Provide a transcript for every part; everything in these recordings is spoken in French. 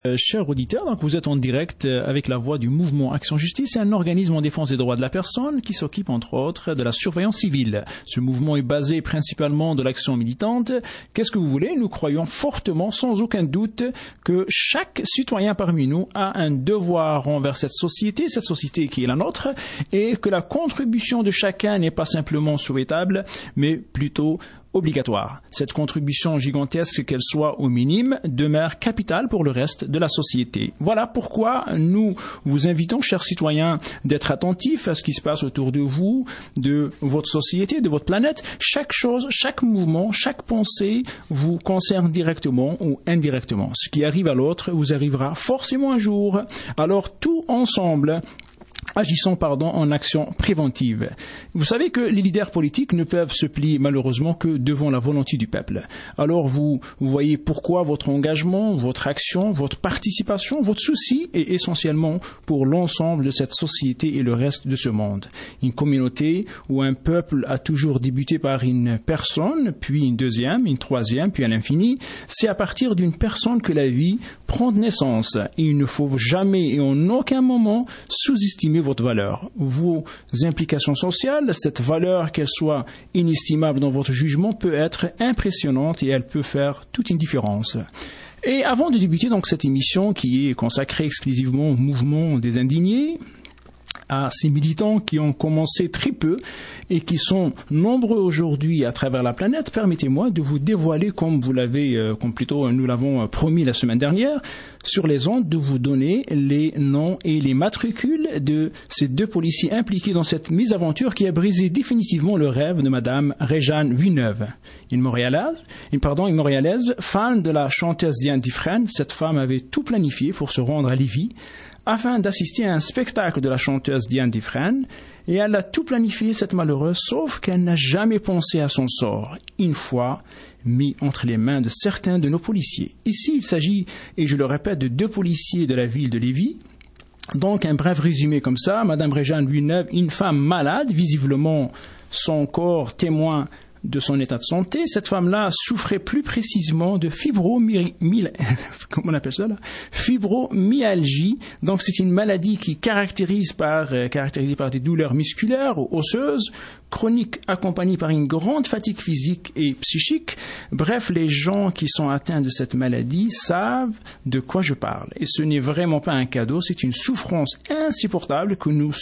Chers auditeurs, donc vous êtes en direct avec la voix du mouvement Action Justice. C'est un organisme en défense des droits de la personne qui s'occupe entre autres de la surveillance civile. Ce mouvement est basé principalement de l'action militante. Qu'est-ce que vous voulez? Nous croyons fortement, sans aucun doute, que chaque citoyen parmi nous a un devoir envers cette société qui est la nôtre, et que la contribution de chacun n'est pas simplement souhaitable, mais plutôt obligatoire. Cette contribution gigantesque, qu'elle soit au minime, demeure capitale pour le reste de la société. Voilà pourquoi nous vous invitons, chers citoyens, d'être attentifs à ce qui se passe autour de vous, de votre société, de votre planète. Chaque chose, chaque mouvement, chaque pensée vous concerne directement ou indirectement. Ce qui arrive à l'autre vous arrivera forcément un jour. Alors, tout ensemble, agissons en action préventive. Vous savez que les leaders politiques ne peuvent se plier malheureusement que devant la volonté du peuple. Alors vous voyez pourquoi votre engagement, votre action, votre participation, votre souci est essentiellement pour l'ensemble de cette société et le reste de ce monde. Une communauté ou un peuple a toujours débuté par une personne, puis une deuxième, une troisième, puis à l'infini. C'est à partir d'une personne que la vie prend naissance. Et il ne faut jamais et en aucun moment sous-estimer votre valeur, vos implications sociales. Cette valeur, qu'elle soit inestimable dans votre jugement, peut être impressionnante et elle peut faire toute une différence. Et avant de débuter donc cette émission qui est consacrée exclusivement au mouvement des indignés, à ces militants qui ont commencé très peu et qui sont nombreux aujourd'hui à travers la planète, permettez-moi de vous dévoiler, comme nous l'avons promis la semaine dernière, sur les ondes, de vous donner les noms et les matricules de ces deux policiers impliqués dans cette mésaventure qui a brisé définitivement le rêve de Madame Réjeanne Villeneuve. Une Montréalaise, fan de la chanteuse Diane Dufresne. Cette femme avait tout planifié pour se rendre à Lévis afin d'assister à un spectacle de la chanteuse Diane Dufresne, et elle a tout planifié, cette malheureuse, sauf qu'elle n'a jamais pensé à son sort, une fois mis entre les mains de certains de nos policiers. Ici, il s'agit, et je le répète, de deux policiers de la ville de Lévis. Donc, un bref résumé comme ça: Madame Réjeanne Villeneuve, une femme malade, visiblement son corps témoin de son état de santé. Cette femme-là souffrait plus précisément de fibromyalgie. Donc c'est une maladie qui caractérisée par des douleurs musculaires ou osseuses, chroniques, accompagnées par une grande fatigue physique et psychique. Bref, les gens qui sont atteints de cette maladie savent de quoi je parle. Et ce n'est vraiment pas un cadeau, c'est une souffrance insupportable que nous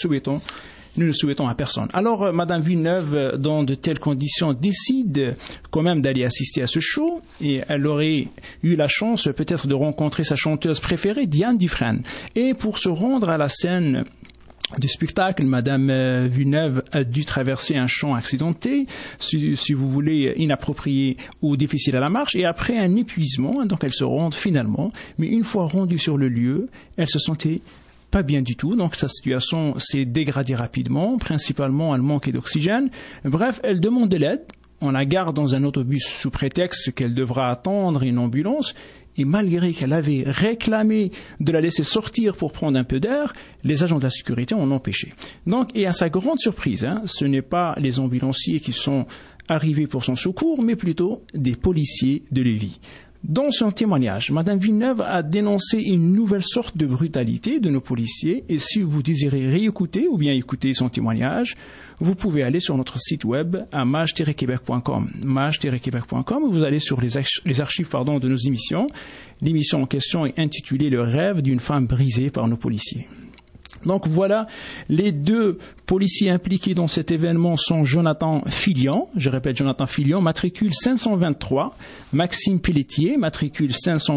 ne souhaitons à personne. Alors, Madame Villeneuve, dans de telles conditions, décide quand même d'aller assister à ce show, et elle aurait eu la chance peut-être de rencontrer sa chanteuse préférée, Diane Dufresne. Et pour se rendre à la scène du spectacle, Madame Villeneuve a dû traverser un champ accidenté, si vous voulez, inapproprié ou difficile à la marche, et après un épuisement, donc elle se rend finalement, mais une fois rendue sur le lieu, elle se sentait pas bien du tout, donc sa situation s'est dégradée rapidement, principalement elle manquait d'oxygène. Bref, elle demande de l'aide, on la garde dans un autobus sous prétexte qu'elle devra attendre une ambulance, et malgré qu'elle avait réclamé de la laisser sortir pour prendre un peu d'air, les agents de la sécurité en ont empêché. Donc, et à sa grande surprise, ce n'est pas les ambulanciers qui sont arrivés pour son secours, mais plutôt des policiers de Lévis. Dans son témoignage, Madame Villeneuve a dénoncé une nouvelle sorte de brutalité de nos policiers, et si vous désirez réécouter ou bien écouter son témoignage, vous pouvez aller sur notre site web à mage-québec.com, mage-québec.com, où vous allez sur les archives de nos émissions. L'émission en question est intitulée « Le rêve d'une femme brisée par nos policiers ». Donc voilà, les deux policiers impliqués dans cet événement sont Jonathan Filion, je répète Jonathan Filion, matricule 523, Maxime Pelletier, matricule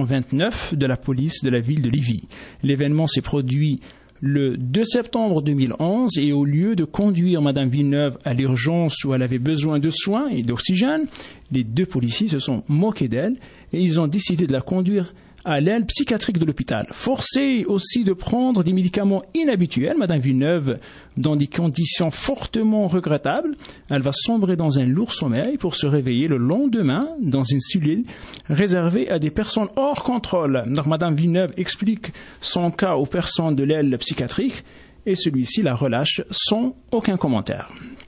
529 de la police de la ville de Lévis. L'événement s'est produit le 2 septembre 2011 et au lieu de conduire Madame Villeneuve à l'urgence où elle avait besoin de soins et d'oxygène, les deux policiers se sont moqués d'elle et ils ont décidé de la conduire à l'aile psychiatrique de l'hôpital. Forcée aussi de prendre des médicaments inhabituels, Madame Villeneuve, dans des conditions fortement regrettables, elle va sombrer dans un lourd sommeil pour se réveiller le lendemain dans une cellule réservée à des personnes hors contrôle. Donc Madame Villeneuve explique son cas aux personnes de l'aile psychiatrique et celui-ci la relâche sans aucun commentaire.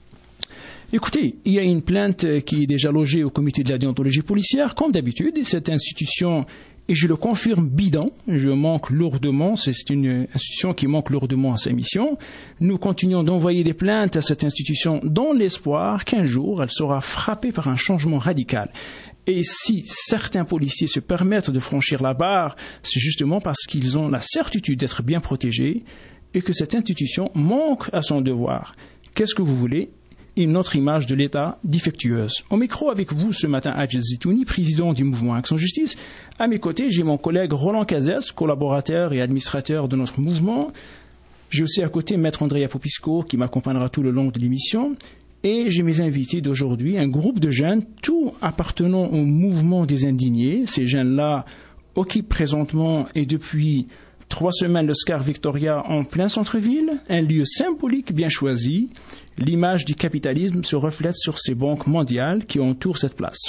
Écoutez, il y a une plainte qui est déjà logée au comité de la déontologie policière, comme d'habitude, et cette institution Et je le confirme bidon, je manque lourdement, c'est une institution qui manque lourdement à sa mission. Nous continuons d'envoyer des plaintes à cette institution dans l'espoir qu'un jour elle sera frappée par un changement radical. Et si certains policiers se permettent de franchir la barre, c'est justement parce qu'ils ont la certitude d'être bien protégés et que cette institution manque à son devoir. Qu'est-ce que vous voulez ? Une autre image de l'État défectueuse. Au micro avec vous ce matin, Hadj Zitouni, président du mouvement Action Justice. À mes côtés, j'ai mon collègue Roland Cazès, collaborateur et administrateur de notre mouvement. J'ai aussi à côté Maître Andrea Popisco qui m'accompagnera tout le long de l'émission. Et j'ai mes invités d'aujourd'hui, un groupe de jeunes, tous appartenant au mouvement des indignés. Ces jeunes-là occupent présentement et depuis 3 semaines le Scar Victoria en plein centre-ville, un lieu symbolique bien choisi. L'image du capitalisme se reflète sur ces banques mondiales qui entourent cette place.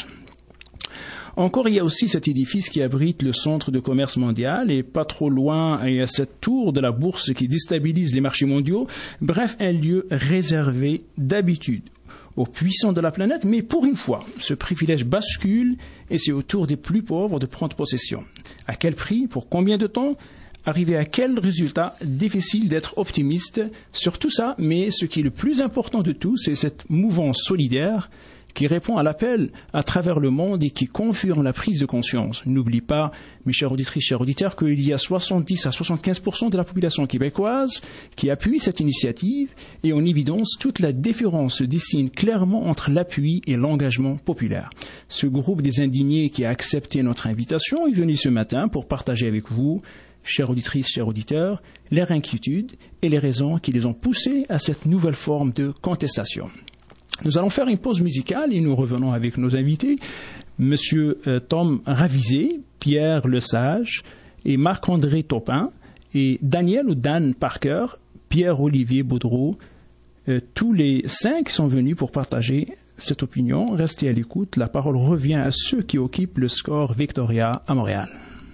Encore, il y a aussi cet édifice qui abrite le centre de commerce mondial et pas trop loin, il y a cette tour de la bourse qui déstabilise les marchés mondiaux. Bref, un lieu réservé d'habitude aux puissants de la planète, mais pour une fois, ce privilège bascule et c'est au tour des plus pauvres de prendre possession. À quel prix? Pour combien de temps? Arriver à quel résultat? Difficile d'être optimiste sur tout ça, mais ce qui est le plus important de tout, c'est cette mouvance solidaire qui répond à l'appel à travers le monde et qui confirme la prise de conscience. N'oublie pas, mes chères auditrices, chers auditeurs, qu'il y a 70 à 75% de la population québécoise qui appuie cette initiative et en évidence, toute la différence se dessine clairement entre l'appui et l'engagement populaire. Ce groupe des indignés qui a accepté notre invitation est venu ce matin pour partager avec vous, chères auditrices, chers auditeurs, leurs inquiétudes et les raisons qui les ont poussés à cette nouvelle forme de contestation. Nous allons faire une pause musicale et nous revenons avec nos invités, Monsieur Tom Ravizé, Pierre Lesage et Marc-André Topin et Daniel ou Dan Parker, Pierre-Olivier Baudreau. Tous les 5 sont venus pour partager cette opinion. Restez à l'écoute, la parole revient à ceux qui occupent le Scar Victoria à Montréal.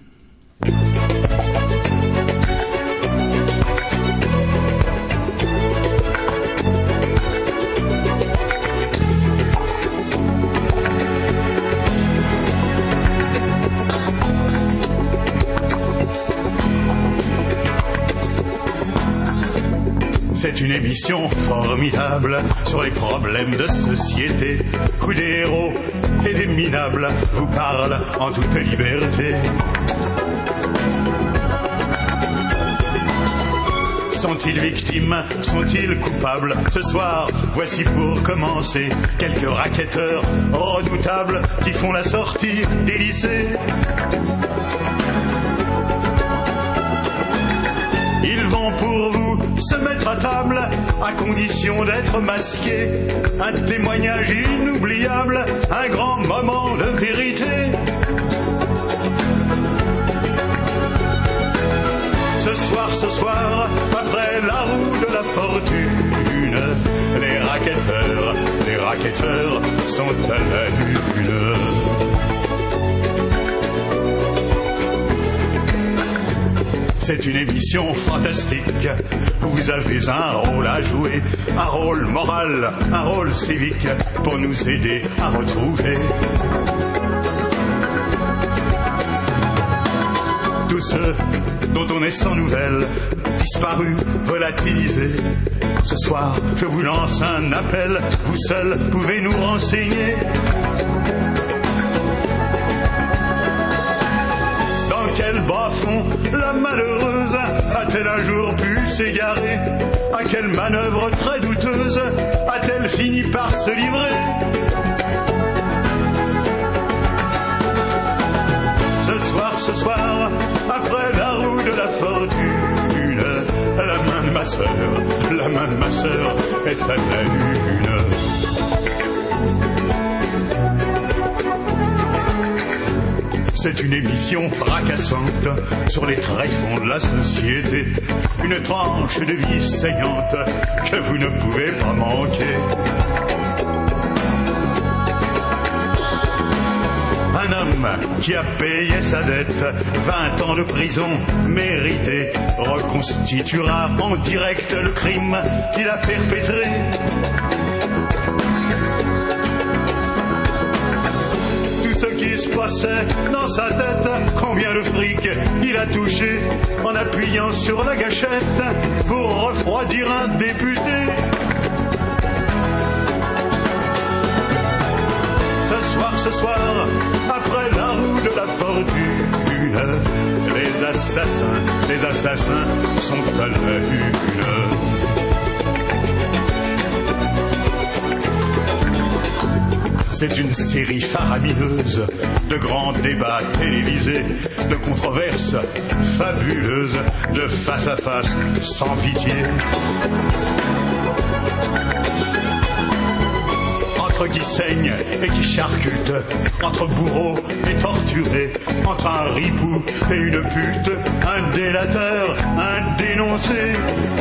C'est une émission formidable sur les problèmes de société où des héros et des minables vous parlent en toute liberté. Sont-ils victimes? Sont-ils coupables? Ce soir, voici pour commencer quelques racketteurs redoutables qui font la sortie des lycées. Ils vont pour vous se mettre à table à condition d'être masqués. Un témoignage inoubliable, un grand moment de vérité. Ce soir, après la roue de la fortune, les racketteurs sont à la lune. C'est une émission fantastique. Vous avez un rôle à jouer, un rôle moral, un rôle civique pour nous aider à retrouver tous ceux dont on est sans nouvelles, disparus, volatilisés. Ce soir, je vous lance un appel, vous seuls pouvez nous renseigner. Dans quel bas-fond la malheureuse a-t-elle un jour pu s'égarer? À quelle manœuvre très douteuse a-t-elle fini par se livrer? Ce soir, après la roue de la fortune, la main de ma sœur est à la lune. C'est une émission fracassante sur les tréfonds de la société, une tranche de vie saignante que vous ne pouvez pas manquer. Un homme qui a payé sa dette, 20 ans de prison méritée, reconstituera en direct le crime qu'il a perpétré. Tous ceux qui se passait dans sa tête combien de fric il a touché en appuyant sur la gâchette pour refroidir un député. Ce soir, après la roue de la fortune, les assassins sont à la une. C'est une série faramineuse de grands débats télévisés, de controverses fabuleuses, de face à face sans pitié. Entre qui saigne et qui charcute, entre bourreau et torturé, entre un ripou et une pute, un délateur, un dénoncé.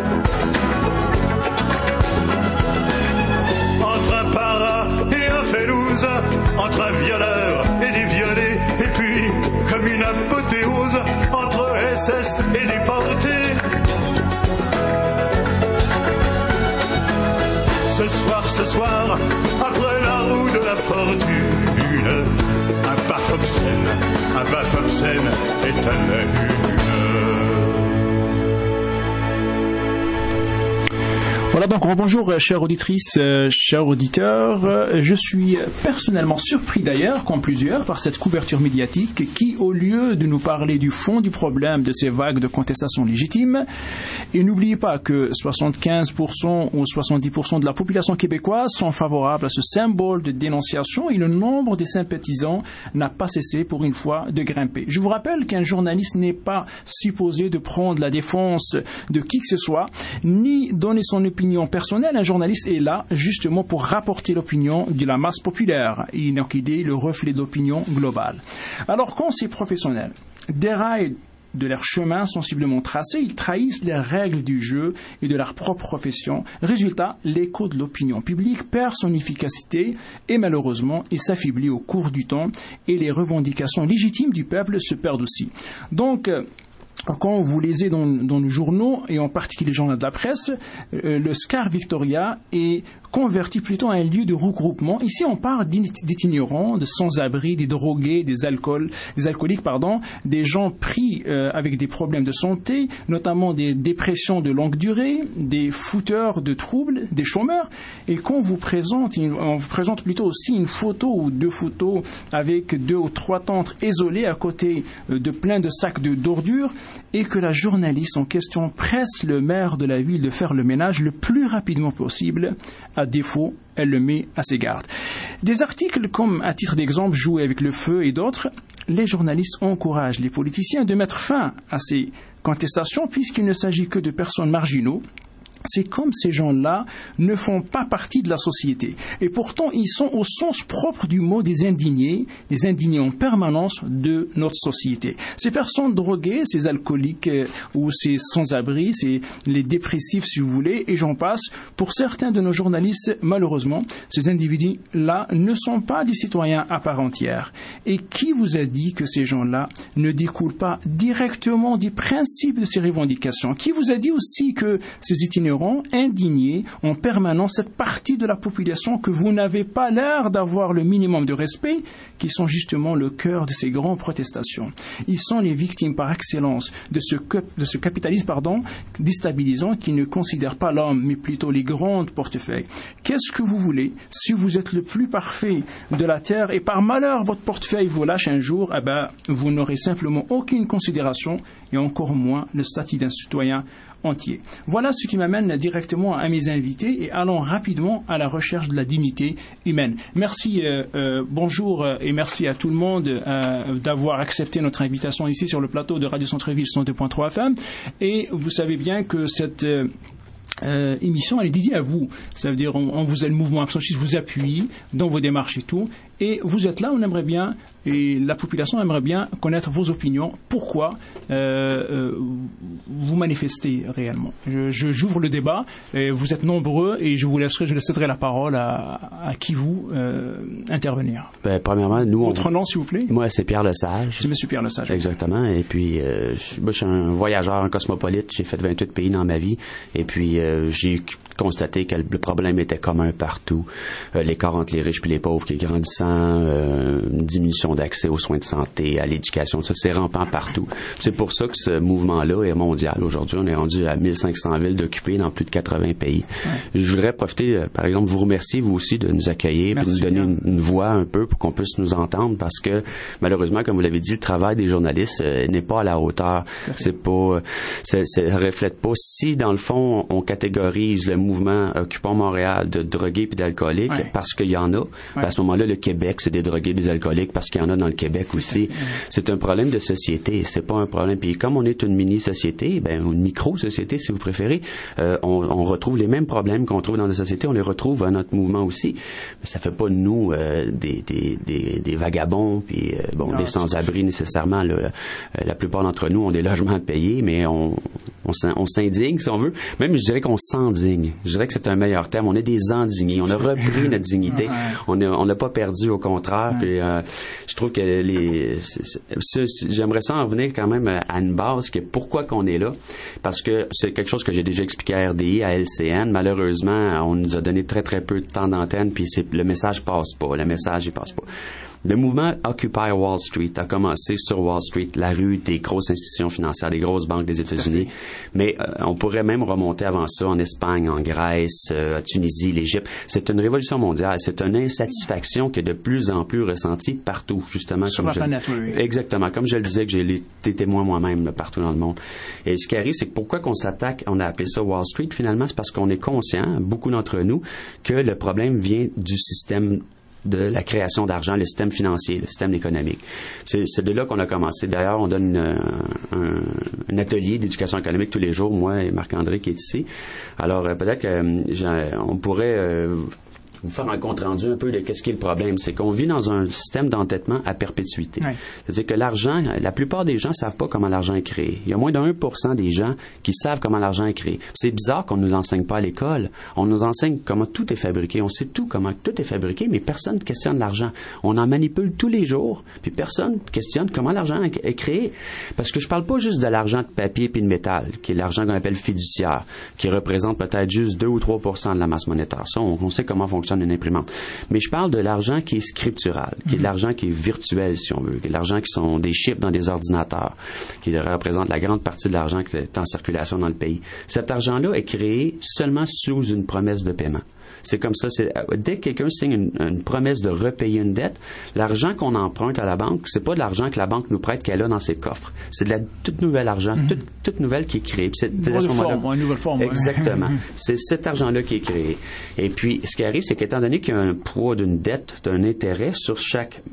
Entre un para et un félouse, entre un violeur et des violés, et puis, comme une apothéose, entre SS et déportés. Ce soir, après la roue de la fortune, un baf obscène est à la une. Voilà donc bonjour chères auditrices, chers auditeurs. Je suis personnellement surpris d'ailleurs, comme plusieurs, par cette couverture médiatique qui, au lieu de nous parler du fond du problème de ces vagues de contestation légitimes, et n'oubliez pas que 75% ou 70% de la population québécoise sont favorables à ce symbole de dénonciation et le nombre des sympathisants n'a pas cessé pour une fois de grimper. Je vous rappelle qu'un journaliste n'est pas supposé de prendre la défense de qui que ce soit, ni donner son opinion personnelle. Un journaliste est là justement pour rapporter l'opinion de la masse populaire. Et donc il est le reflet d'opinion globale. Alors quand ces professionnels déraillent de leur chemin sensiblement tracé, ils trahissent les règles du jeu et de leur propre profession. Résultat, l'écho de l'opinion publique perd son efficacité et malheureusement, il s'affaiblit au cours du temps et les revendications légitimes du peuple se perdent aussi. Donc, quand vous lisez dans les journaux, et en particulier les journaux de la presse, le Scar Victoria est converti plutôt à un lieu de regroupement. Ici, on parle d'itinérants, de sans-abri, des drogués, des alcooliques, des gens pris avec des problèmes de santé, notamment des dépressions de longue durée, des fouteurs de troubles, des chômeurs. Et quand on vous présente plutôt aussi une photo ou deux photos avec 2 ou 3 tentes isolées à côté de plein de sacs d'ordures, et que la journaliste en question presse le maire de la ville de faire le ménage le plus rapidement possible. À défaut, elle le met à ses gardes. Des articles comme, à titre d'exemple, Jouer avec le feu et d'autres, les journalistes encouragent les politiciens de mettre fin à ces contestations puisqu'il ne s'agit que de personnes marginaux. C'est comme ces gens-là ne font pas partie de la société. Et pourtant, ils sont au sens propre du mot des indignés en permanence de notre société. Ces personnes droguées, ces alcooliques ou ces sans-abri, les dépressifs si vous voulez, et j'en passe, pour certains de nos journalistes, malheureusement, ces individus-là ne sont pas des citoyens à part entière. Et qui vous a dit que ces gens-là ne découlent pas directement des principes de ces revendications? Qui vous a dit aussi que ces itinérants indignés en permanence cette partie de la population que vous n'avez pas l'air d'avoir le minimum de respect, qui sont justement le cœur de ces grandes protestations. Ils sont les victimes par excellence de ce capitalisme déstabilisant qui ne considère pas l'homme, mais plutôt les grandes portefeuilles. Qu'est-ce que vous voulez si vous êtes le plus parfait de la terre et par malheur votre portefeuille vous lâche un jour, vous n'aurez simplement aucune considération et encore moins le statut d'un citoyen entier. Voilà ce qui m'amène directement à mes invités et allons rapidement à la recherche de la dignité humaine. Merci, bonjour et merci à tout le monde d'avoir accepté notre invitation ici sur le plateau de Radio Centre-Ville 102.3 FM. Et vous savez bien que cette émission, elle est dédiée à vous. Ça veut dire, on vous a le mouvement Action Justice vous appuie dans vos démarches et tout. Et vous êtes là, on aimerait bien, et la population aimerait bien connaître vos opinions. Pourquoi vous manifestez réellement? J'ouvre le débat. Et vous êtes nombreux et je laisserai la parole à qui vous intervenir. Premièrement, nous... Votre nom, s'il vous plaît? Moi, c'est Pierre Lesage. C'est Monsieur Pierre Lesage. Exactement. Et puis, moi, je suis un voyageur, un cosmopolite. J'ai fait 28 pays dans ma vie. Et puis, j'ai constaté que le problème était commun partout. L'écart entre les riches et les pauvres qui est grandissant. une diminution d'accès aux soins de santé, à l'éducation. Ça, c'est rampant partout. C'est pour ça que ce mouvement-là est mondial. Aujourd'hui, on est rendu à 1500 villes d'occupées dans plus de 80 pays. Ouais. Je voudrais profiter, par exemple, vous remercier, vous aussi, de nous accueillir, de nous donner une voix un peu pour qu'on puisse nous entendre, parce que, malheureusement, comme vous l'avez dit, le travail des journalistes n'est pas à la hauteur. Ça reflète pas. Si, dans le fond, on catégorise le mouvement Occupons Montréal de drogués puis d'alcooliques, parce qu'il y en a, à ce moment-là, le Québec, c'est des drogués, des alcooliques, parce qu'il y en a dans le Québec aussi. C'est un problème de société. C'est pas un problème. Puis comme on est une mini-société, une micro-société, si vous préférez, on retrouve les mêmes problèmes qu'on trouve dans la société, on les retrouve à notre mouvement aussi. Mais ça fait pas de nous des vagabonds, puis des sans-abri nécessairement. La plupart d'entre nous ont des logements à payer, mais on s'indigne, si on veut. Même, je dirais qu'on s'endigne. Je dirais que c'est un meilleur terme. On est des indignés. On a repris notre dignité. On n'a pas perdu, au contraire. Puis, je trouve que j'aimerais ça en revenir quand même à une base, que pourquoi qu'on est là. Parce que c'est quelque chose que j'ai déjà expliqué à RDI, à LCN. Malheureusement, on nous a donné très, très peu de temps d'antenne, puis le message passe pas. Le message, il passe pas. Le mouvement Occupy Wall Street a commencé sur Wall Street, la rue des grosses institutions financières, des grosses banques des États-Unis. Mais on pourrait même remonter avant ça en Espagne, en Grèce, à Tunisie, l'Égypte. C'est une révolution mondiale. C'est une insatisfaction qui est de plus en plus ressentie partout, justement. Sur la planète, oui. Exactement. Comme je le disais, que j'ai été témoin moi-même là, partout dans le monde. Et ce qui arrive, c'est que pourquoi qu'on s'attaque, on a appelé ça Wall Street, finalement, c'est parce qu'on est conscient, beaucoup d'entre nous, que le problème vient du système de la création d'argent, le système financier, le système économique. C'est de là qu'on a commencé. D'ailleurs, on donne un atelier d'éducation économique tous les jours, moi et Marc-André qui est ici. Alors, peut-être qu'on pourrait vous faire un compte-rendu un peu de qu'est-ce qui est le problème. C'est qu'on vit dans un système d'endettement à perpétuité. Oui. C'est-à-dire que l'argent, la plupart des gens ne savent pas comment l'argent est créé. Il y a moins de 1% des gens qui savent comment l'argent est créé. C'est bizarre qu'on ne nous enseigne pas à l'école. On nous enseigne comment tout est fabriqué. On sait tout comment tout est fabriqué, mais personne ne questionne l'argent. On en manipule tous les jours, puis personne ne questionne comment l'argent est créé. Parce que je parle pas juste de l'argent de papier puis de métal, qui est l'argent qu'on appelle fiduciaire, qui représente peut-être juste 2 ou 3% de la masse monétaire. Ça, on sait comment fonctionne une imprimante. Mais je parle de l'argent qui est scriptural, qui est de l'argent qui est virtuel, si on veut, qui est de l'argent qui sont des chiffres dans des ordinateurs, qui représente la grande partie de l'argent qui est en circulation dans le pays. Cet argent-là est créé seulement sous une promesse de paiement. C'est comme ça. Dès que quelqu'un signe une promesse de repayer une dette, l'argent qu'on emprunte à la banque, c'est pas de l'argent que la banque nous prête qu'elle a dans ses coffres. C'est de la toute nouvelle argent, toute nouvelle qui est créée. C'est une nouvelle forme. Exactement. C'est cet argent-là qui est créé. Et puis, ce qui arrive, c'est qu'étant donné qu'il y a un poids d'une dette, d'un intérêt sur chaque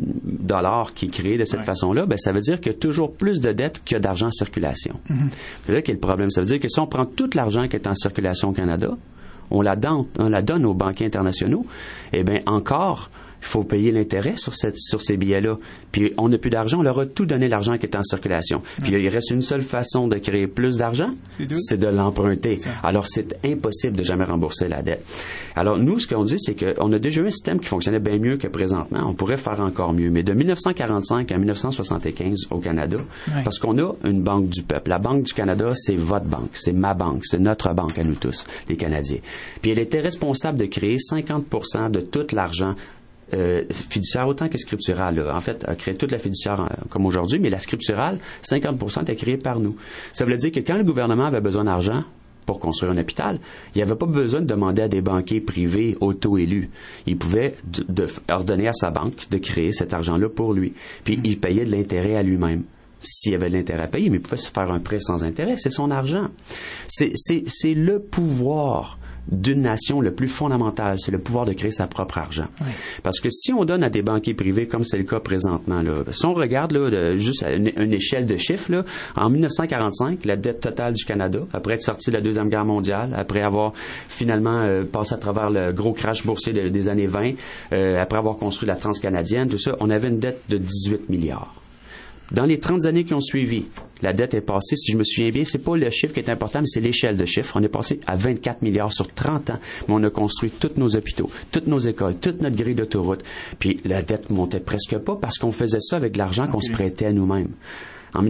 dollar qui est créé de cette façon-là, ça veut dire qu'il y a toujours plus de dettes qu'il y a d'argent en circulation. C'est là qu'est le problème. Ça veut dire que si on prend tout l'argent qui est en circulation au Canada, on la donne aux banquiers internationaux, eh bien, encore, il faut payer l'intérêt sur ces billets-là. Puis, on n'a plus d'argent, on leur a tout donné l'argent qui est en circulation. Puis, il reste une seule façon de créer plus d'argent, c'est de l'emprunter. Alors, c'est impossible de jamais rembourser la dette. Alors, nous, ce qu'on dit, c'est qu'on a déjà eu un système qui fonctionnait bien mieux que présentement. On pourrait faire encore mieux. Mais de 1945 à 1975 au Canada, parce qu'on a une banque du peuple. La Banque du Canada, c'est votre banque, c'est ma banque, c'est notre banque à nous tous, les Canadiens. Puis, elle était responsable de créer 50% de tout l'argent fiduciaire autant que scripturale. Là. En fait, a créé toute la fiduciaire comme aujourd'hui, mais la scripturale, 50% était créée par nous. Ça veut dire que quand le gouvernement avait besoin d'argent pour construire un hôpital, il n'y avait pas besoin de demander à des banquiers privés auto-élus. Il pouvait ordonner à sa banque de créer cet argent-là pour lui. Puis il payait de l'intérêt à lui-même. S'il y avait de l'intérêt à payer, mais il pouvait se faire un prêt sans intérêt. C'est son argent. C'est le pouvoir d'une nation le plus fondamental, c'est le pouvoir de créer sa propre argent. Parce que si on donne à des banquiers privés, comme c'est le cas présentement, là, si on regarde là, juste à une échelle de chiffres, là, en 1945, la dette totale du Canada, après être sorti de la Deuxième Guerre mondiale, après avoir finalement passé à travers le gros crash boursier des années 20, après avoir construit la Transcanadienne, tout ça, on avait une dette de 18 milliards. Dans les 30 années qui ont suivi, la dette est passée, si je me souviens bien, c'est pas le chiffre qui est important, mais c'est l'échelle de chiffres. On est passé à 24 milliards sur 30 ans, mais on a construit tous nos hôpitaux, toutes nos écoles, toute notre grille d'autoroute. Puis la dette montait presque pas parce qu'on faisait ça avec de l'argent qu'on se prêtait à nous-mêmes. En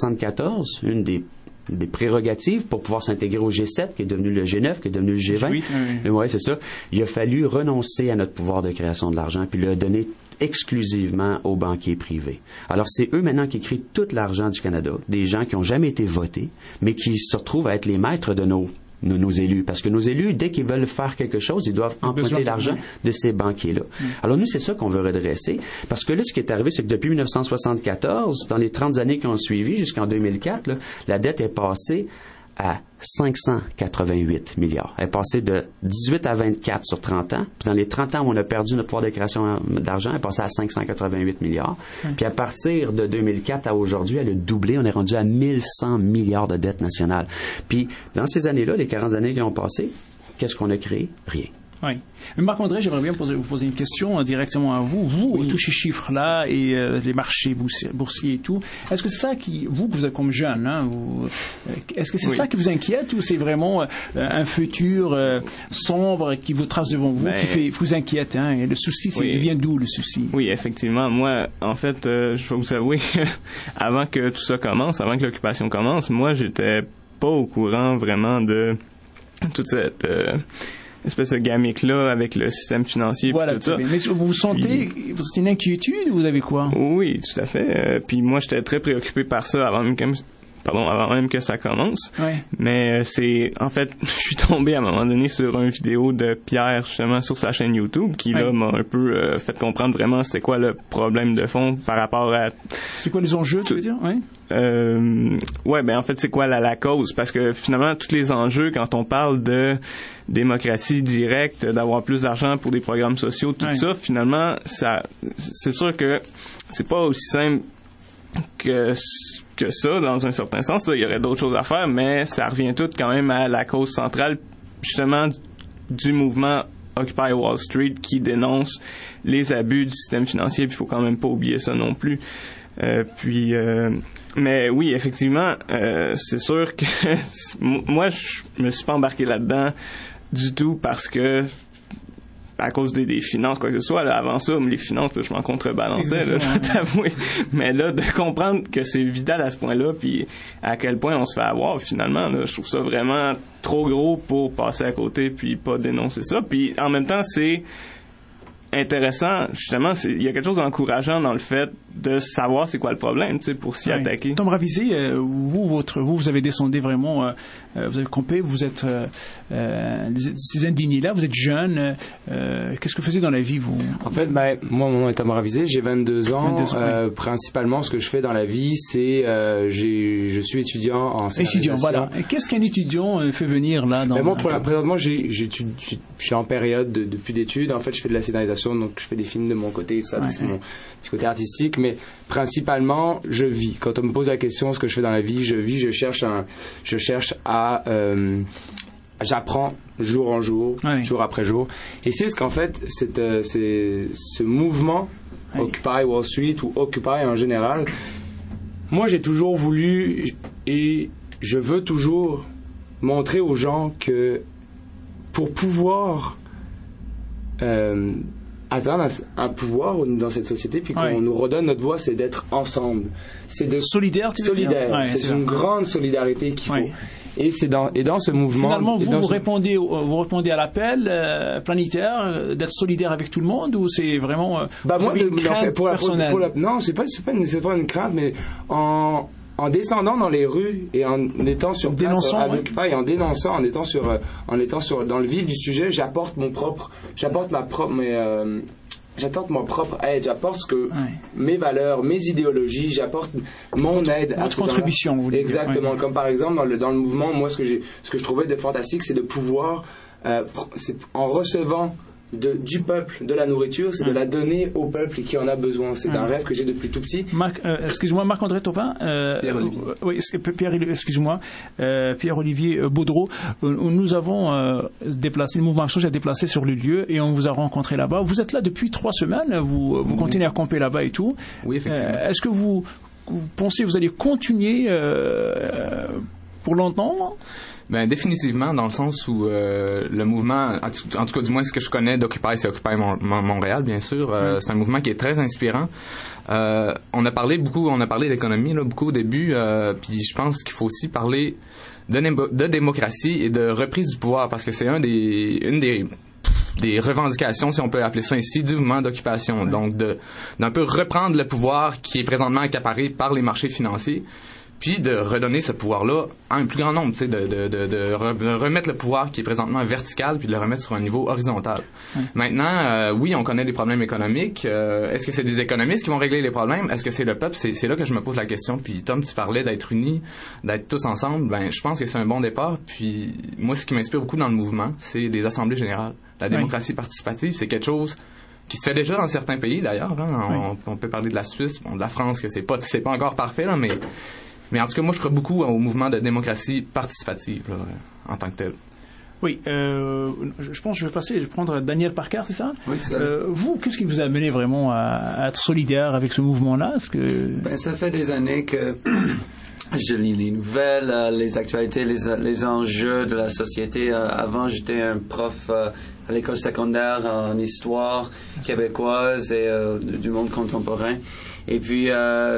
1974, une des prérogatives pour pouvoir s'intégrer au G7, qui est devenu le G9, qui est devenu le G20. Oui, c'est ça. Il a fallu renoncer à notre pouvoir de création de l'argent, puis lui donner exclusivement aux banquiers privés. Alors, c'est eux maintenant qui créent tout l'argent du Canada, des gens qui n'ont jamais été votés, mais qui se retrouvent à être les maîtres de nos élus. Parce que nos élus, dès qu'ils veulent faire quelque chose, ils doivent emprunter l'argent de ces banquiers-là. Alors, nous, c'est ça qu'on veut redresser. Parce que là, ce qui est arrivé, c'est que depuis 1974, dans les 30 années qui ont suivi, jusqu'en 2004, là, la dette est passée à 588 milliards. Elle est passée de 18 à 24 sur 30 ans. Puis dans les 30 ans où on a perdu notre pouvoir de création d'argent, elle est passée à 588 milliards. Puis à partir de 2004 à aujourd'hui, elle a doublé. On est rendu à 1100 milliards de dettes nationales. Puis dans ces années-là, les 40 années qui ont passé, qu'est-ce qu'on a créé? Rien. Oui. Marc-André, j'aimerais bien vous poser une question directement à vous. Vous, tous ces chiffres-là et les marchés boursiers et tout, est-ce que c'est ça qui, vous êtes comme jeune, hein, est-ce que c'est ça qui vous inquiète ou c'est vraiment un futur sombre qui vous trace devant vous, qui vous inquiète, hein, et le souci, devient d'où le souci? Oui, effectivement. Moi, en fait, je vais vous avouer, avant que tout ça commence, avant que l'occupation commence, moi, j'étais pas au courant vraiment toute cette espèce de gamique-là avec le système financier et tout ça. Mais vous sentez une inquiétude ou vous avez quoi? Oui, tout à fait. Puis moi, j'étais très préoccupé par ça avant même que ça commence. Ouais. Mais en fait, je suis tombé à un moment donné sur une vidéo de Pierre, justement, sur sa chaîne YouTube, qui là m'a un peu fait comprendre vraiment c'était quoi le problème de fond par rapport à... C'est quoi les enjeux, tu veux dire? Oui. En fait, c'est quoi la cause? Parce que finalement, tous les enjeux, quand on parle de démocratie directe, d'avoir plus d'argent pour des programmes sociaux, tout ça, finalement, c'est sûr que c'est pas aussi simple que ça, dans un certain sens. Là, il y aurait d'autres choses à faire, mais ça revient tout quand même à la cause centrale, justement, du mouvement Occupy Wall Street qui dénonce les abus du système financier, puis il faut quand même pas oublier ça non plus. Mais oui, effectivement, c'est sûr que moi, je me suis pas embarqué là-dedans du tout parce que à cause des finances, quoi que ce soit. Là, avant ça, les finances, là, je m'en contrebalançais, là, je vais t'avouer. Mais là, de comprendre que c'est vital à ce point-là, puis à quel point on se fait avoir, finalement, là, je trouve ça vraiment trop gros pour passer à côté puis pas dénoncer ça. Puis en même temps, c'est intéressant, justement, il y a quelque chose d'encourageant dans le fait de savoir c'est quoi le problème, tu sais, pour s'y attaquer. Tom Ravizé, vous avez descendu vraiment, vous avez campé, vous êtes ces indignés-là, vous êtes jeune. Qu'est-ce que vous faisiez dans la vie, vous? En fait, moi, mon nom est Tom Ravizé, j'ai 22 ans. Principalement, ce que je fais dans la vie, c'est je suis étudiant en scénarisation. Étudiant, voilà. Qu'est-ce qu'un étudiant fait venir là dans moi, présentement, je suis en période depuis d'études. En fait, je fais de la scénarisation, donc je fais des films de mon côté, tout ça, c'est mon petit côté artistique, mais principalement, je vis. Quand on me pose la question, ce que je fais dans la vie, je vis, je cherche à j'apprends jour en jour, jour après jour. Et c'est ce qu'en fait, c'est ce mouvement Occupy Wall Street ou Occupy en général, moi j'ai toujours voulu et je veux toujours montrer aux gens que pour pouvoir atteindre un pouvoir dans cette société puis qu'on nous redonne notre voix, c'est d'être ensemble, c'est de solidaire, c'est une grande solidarité qu'il faut. Et dans ce mouvement, finalement vous répondez à l'appel planétaire d'être solidaire avec tout le monde, ou c'est vraiment une crainte personnelle? Non, c'est pas une crainte, mais en descendant dans les rues et en étant sur place et en dénonçant, en étant dans le vif du sujet, j'apporte mon propre aide, j'apporte mes valeurs, mes idéologies, j'apporte mon aide à votre contribution, vous voulez dire. Exactement, comme par exemple dans le mouvement, moi ce que je trouvais de fantastique, c'est de pouvoir en recevant du peuple de la nourriture, c'est de la donner au peuple qui en a besoin. C'est un rêve que j'ai depuis tout petit. Excuse-moi, Marc-André Taupin. Pierre-Olivier Baudreau. Nous avons déplacé, le mouvement Action a déplacé sur le lieu et on vous a rencontré là-bas. Vous êtes là depuis 3 semaines, vous continuez à camper là-bas et tout. Oui, effectivement. Est-ce que vous pensez que vous allez continuer pour longtemps? Ben définitivement, dans le sens où le mouvement, en tout cas du moins ce que je connais d'Occupy, c'est Occupy Montréal, bien sûr. C'est un mouvement qui est très inspirant. On a parlé d'économie là, beaucoup au début, puis je pense qu'il faut aussi parler de démocratie et de reprise du pouvoir, parce que c'est une des des revendications, si on peut appeler ça ainsi, du mouvement d'occupation. Donc, d'un peu reprendre le pouvoir qui est présentement accaparé par les marchés financiers, puis de redonner ce pouvoir-là à un plus grand nombre, tu sais, de remettre le pouvoir qui est présentement vertical, puis de le remettre sur un niveau horizontal. Maintenant, oui, on connaît les problèmes économiques. Est-ce que c'est des économistes qui vont régler les problèmes? Est-ce que c'est le peuple? C'est là que je me pose la question. Puis Tom, tu parlais d'être unis, d'être tous ensemble. Ben, je pense que c'est un bon départ. Puis moi, ce qui m'inspire beaucoup dans le mouvement, c'est les assemblées générales. La démocratie participative, c'est quelque chose qui se fait déjà dans certains pays, d'ailleurs. Hein. On peut parler de la Suisse, de la France, que c'est pas encore parfait, là, mais en tout cas, moi, je crois beaucoup au mouvement de démocratie participative, là, en tant que tel. Oui, je pense que je vais prendre Daniel Parker, c'est ça? Oui, c'est ça. Vous, qu'est-ce qui vous a amené vraiment à être solidaire avec ce mouvement-là? Ça fait des années que je lis les nouvelles, les actualités, les enjeux de la société. Avant, j'étais un prof à l'école secondaire en histoire québécoise et du monde contemporain. Et puis,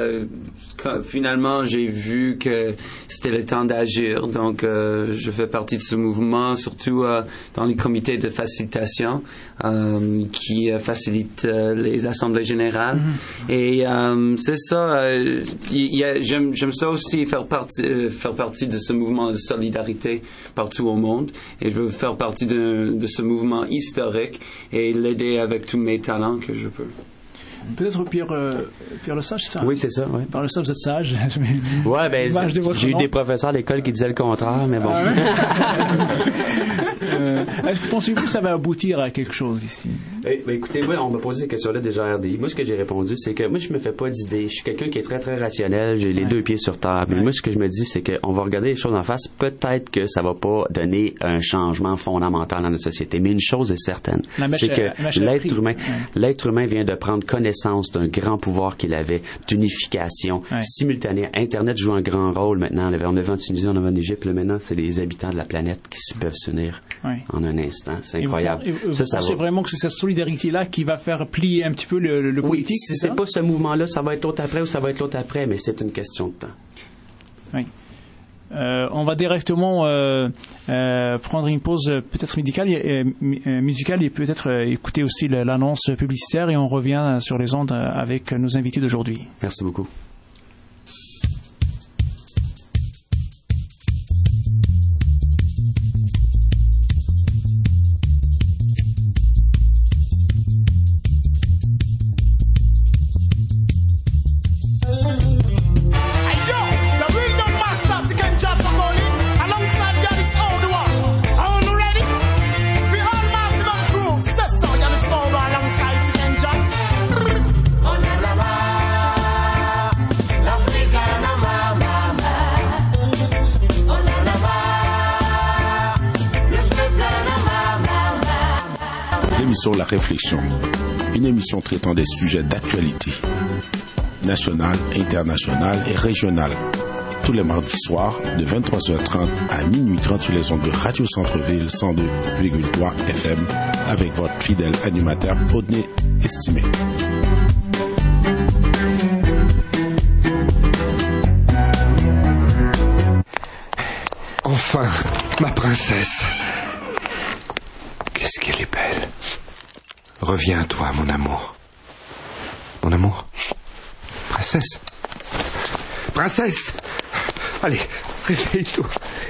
finalement, j'ai vu que c'était le temps d'agir. Donc, je fais partie de ce mouvement, surtout dans les comités de facilitation qui facilitent les assemblées générales. Et c'est ça. J'aime ça aussi, faire partie de ce mouvement de solidarité partout au monde. Et je veux faire partie de ce mouvement historique et l'aider avec tous mes talents que je peux. Peut-être Pierre Lesage, c'est ça? Oui, c'est ça, oui. Pierre Lesage, vous êtes sage. Ouais, ben, j'ai eu des professeurs à l'école qui disaient le contraire, mais bon. Pensez-vous que ça va aboutir à quelque chose ici? Écoutez, moi, on m'a posé cette question-là déjà à RDI. Moi, ce que j'ai répondu, c'est que moi, je me fais pas d'idées. Je suis quelqu'un qui est très, très rationnel. J'ai les deux pieds sur terre. Mais moi, ce que je me dis, c'est qu'on va regarder les choses en face. Peut-être que ça va pas donner un changement fondamental dans notre société. Mais une chose est certaine, c'est que l'être humain vient de prendre connaissance d'un grand pouvoir qu'il avait, d'unification simultanée. Internet joue un grand rôle maintenant. On a vu en Tunisie, on a vu en Égypte. Là, maintenant, c'est les habitants de la planète qui peuvent s'unir en un instant. C'est incroyable. Vous pensez vraiment que c'est cette solidarité-là qui va faire plier un petit peu le politique? Si c'est pas ce mouvement-là, ça va être l'autre après ou ça va être l'autre après, mais c'est une question de temps. Oui. On va directement prendre une pause peut-être musicale et peut-être écouter aussi l'annonce publicitaire et on revient sur les ondes avec nos invités d'aujourd'hui. Merci beaucoup. L'émission La Réflexion, une émission traitant des sujets d'actualité, nationale, internationale et régionale. Tous les mardis soirs, de 23h30 à minuit 30 sur les ondes de Radio Centre-Ville 102,3 FM, avec votre fidèle animateur Rodney Estimé. Enfin, ma princesse. Qu'est-ce qu'elle est belle. Reviens à toi, mon amour. Mon amour. Princesse. Princesse. Allez, réveille-toi.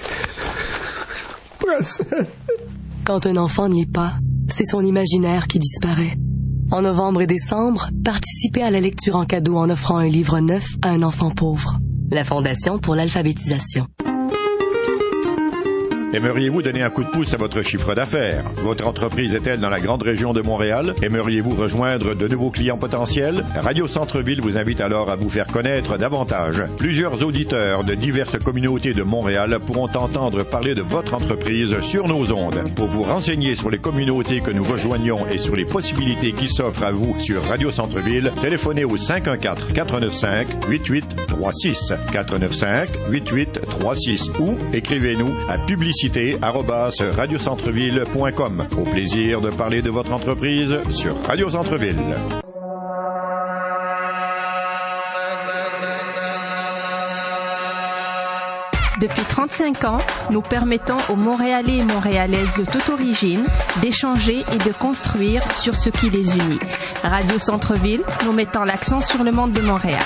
Princesse. Quand un enfant n'y est pas, c'est son imaginaire qui disparaît. En novembre et décembre, participez à la lecture en cadeau en offrant un livre neuf à un enfant pauvre. La Fondation pour l'alphabétisation. Aimeriez-vous donner un coup de pouce à votre chiffre d'affaires? Votre entreprise est-elle dans la grande région de Montréal? Aimeriez-vous rejoindre de nouveaux clients potentiels? Radio Centre-Ville vous invite alors à vous faire connaître davantage. Plusieurs auditeurs de diverses communautés de Montréal pourront entendre parler de votre entreprise sur nos ondes. Pour vous renseigner sur les communautés que nous rejoignons et sur les possibilités qui s'offrent à vous sur Radio Centre-Ville, téléphonez au 514-495-8836. 495-8836 ou écrivez-nous à publicité@radiocentreville.com. Au plaisir de parler de votre entreprise sur Radio Centre-Ville. Depuis 35 ans, nous permettons aux Montréalais et Montréalaises de toute origine d'échanger et de construire sur ce qui les unit. Radio Centre-Ville, nous mettons l'accent sur le monde de Montréal.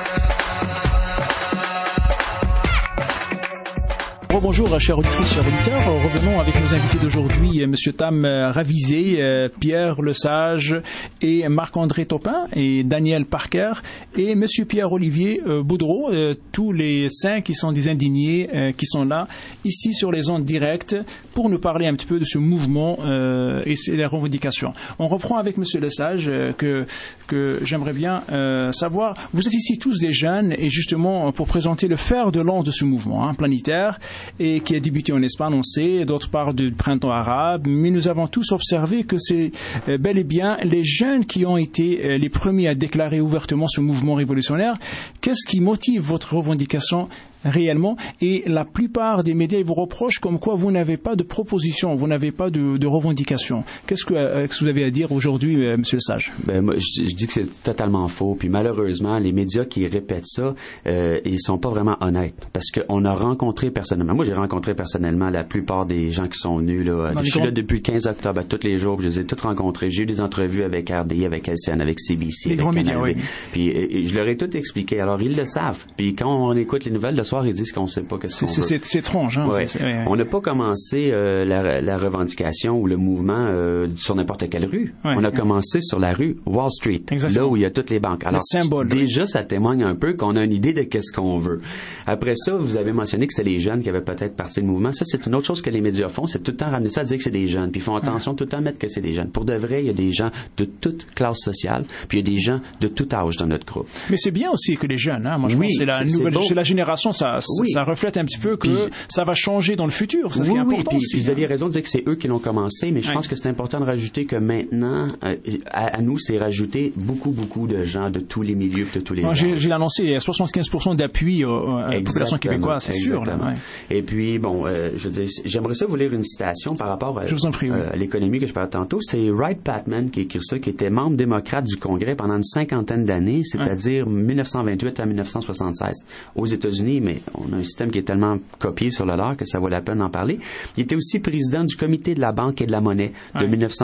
Bonjour, chers auditrices, chers auditeurs. Revenons avec nos invités d'aujourd'hui, M. Tam Ravizé, Pierre Lesage et Marc-André Topin et Daniel Parker et M. Pierre-Olivier Boudreau, tous les 5 qui sont des indignés qui sont là, ici sur les ondes directes, pour nous parler un petit peu de ce mouvement et les revendications. On reprend avec M. Lesage que j'aimerais bien savoir. Vous êtes ici tous des jeunes et justement pour présenter le fer de lance de ce mouvement planétaire, et qui a débuté en Espagne, on sait, d'autres parlent du printemps arabe, mais nous avons tous observé que c'est bel et bien les jeunes qui ont été les premiers à déclarer ouvertement ce mouvement révolutionnaire. Qu'est-ce qui motive votre revendication réellement? Et la plupart des médias vous reprochent comme quoi vous n'avez pas de proposition, vous n'avez pas de revendication. Qu'est-ce que vous avez à dire aujourd'hui, Monsieur le Sage? Moi, je dis que c'est totalement faux. Puis malheureusement, les médias qui répètent ça, ils sont pas vraiment honnêtes. Parce qu'on a rencontré personnellement, moi j'ai rencontré personnellement la plupart des gens qui sont venus là. Je suis là depuis le 15 octobre à tous les jours. Je les ai tous rencontrés. J'ai eu des entrevues avec RDI, avec LCN, avec CBC, les avec grands médias, oui. Puis je leur ai tout expliqué. Alors ils le savent. Puis quand on écoute les nouvelles le soir, ils disent qu'on sait pas qu'est-ce qu'on veut. C'est étrange, hein? Ouais. On n'a pas commencé la revendication ou le mouvement sur n'importe quelle rue. Ouais. On a commencé sur la rue Wall Street, là où il y a toutes les banques. Alors déjà, ça témoigne un peu qu'on a une idée de qu'est-ce qu'on veut. Après ça, vous avez mentionné que c'est les jeunes qui avaient peut-être parti le mouvement. Ça, c'est une autre chose que les médias font, c'est tout le temps ramener ça à dire que c'est des jeunes. Puis ils font attention tout le temps à mettre que c'est des jeunes. Pour de vrai, il y a des gens de toute classe sociale, puis il y a des gens de tout âge dans notre groupe. Mais c'est bien aussi que les jeunes, hein. Moi, je pense que c'est la génération, ça reflète un petit peu que ça va changer dans le futur. C'est ce qui est important aussi. Puis vous aviez raison de dire que c'est eux qui l'ont commencé, mais je pense que c'est important de rajouter que maintenant, à nous, c'est rajouter beaucoup de gens de tous les milieux, de tous les âges. J'ai annoncé, il y a 75% d'appui à la population québécoise, c'est sûr. Là, ouais. Et puis, je veux dire, j'aimerais ça vous lire une citation par rapport à l'économie que je parlais tantôt. C'est Wright Patman qui a écrit ça, qui était membre démocrate du Congrès pendant une 50aine d'années, c'est-à-dire 1928 à 1976 aux États-Unis, mais on a un système qui est tellement copié sur le leur que ça vaut la peine d'en parler. Il était aussi président du comité de la Banque et de la Monnaie de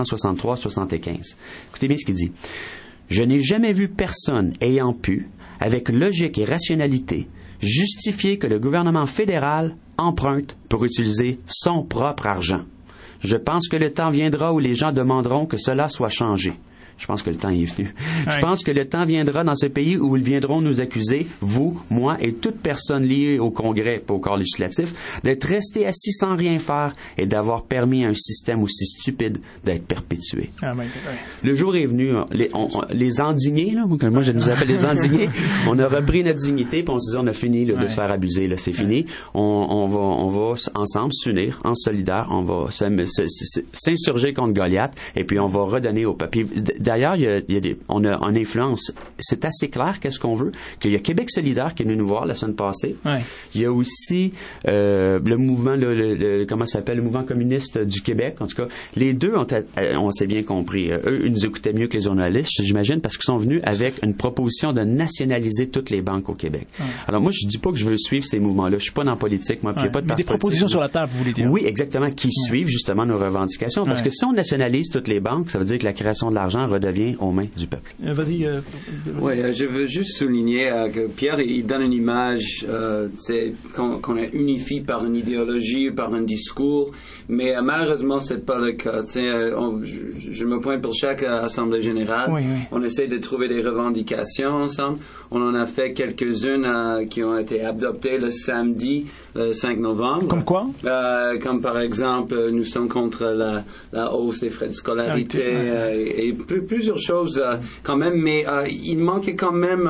1963-75. Écoutez bien ce qu'il dit. « Je n'ai jamais vu personne ayant pu, avec logique et rationalité, justifier que le gouvernement fédéral emprunte pour utiliser son propre argent. Je pense que le temps viendra où les gens demanderont que cela soit changé. » Je pense que le temps y est venu. Je pense que le temps viendra dans ce pays où ils viendront nous accuser, vous, moi et toute personne liée au Congrès et au corps législatif, d'être restés assis sans rien faire et d'avoir permis à un système aussi stupide d'être perpétué. Le jour est venu, les indignés, là, moi je nous appelle les indignés, on a repris notre dignité puis on se dit on a fini là, de se faire abuser, là, c'est fini. On va ensemble s'unir, en solidaire, on va s'insurger contre Goliath et puis on va redonner au peuple. D'ailleurs, on a une influence. C'est assez clair qu'est-ce qu'on veut. Qu'il y a Québec solidaire qui est venu nous voir la semaine passée. Ouais. Il y a aussi le mouvement, comment ça s'appelle, le mouvement communiste du Québec. En tout cas, les deux on s'est bien compris. Eux, ils nous écoutaient mieux que les journalistes, j'imagine, parce qu'ils sont venus avec une proposition de nationaliser toutes les banques au Québec. Ouais. Alors moi, je dis pas que je veux suivre ces mouvements-là. Je suis pas dans la politique, moi. Puis il y a pas de mais des propositions sur la table, vous voulez dire? Oui, exactement, qui suivent justement nos revendications. Parce que si on nationalise toutes les banques, ça veut dire que la création de l'argent redevient aux mains du peuple. Vas-y. Oui, je veux juste souligner que Pierre, il donne une image qu'on est unifié par une idéologie, par un discours, mais malheureusement, c'est pas le cas. Je me pointe pour chaque Assemblée générale. Oui. On essaie de trouver des revendications ensemble. On en a fait quelques-unes qui ont été adoptées le samedi, le 5 novembre. Comme quoi? Comme par exemple, nous sommes contre la hausse des frais de scolarité et plusieurs choses quand même, mais il manquait quand même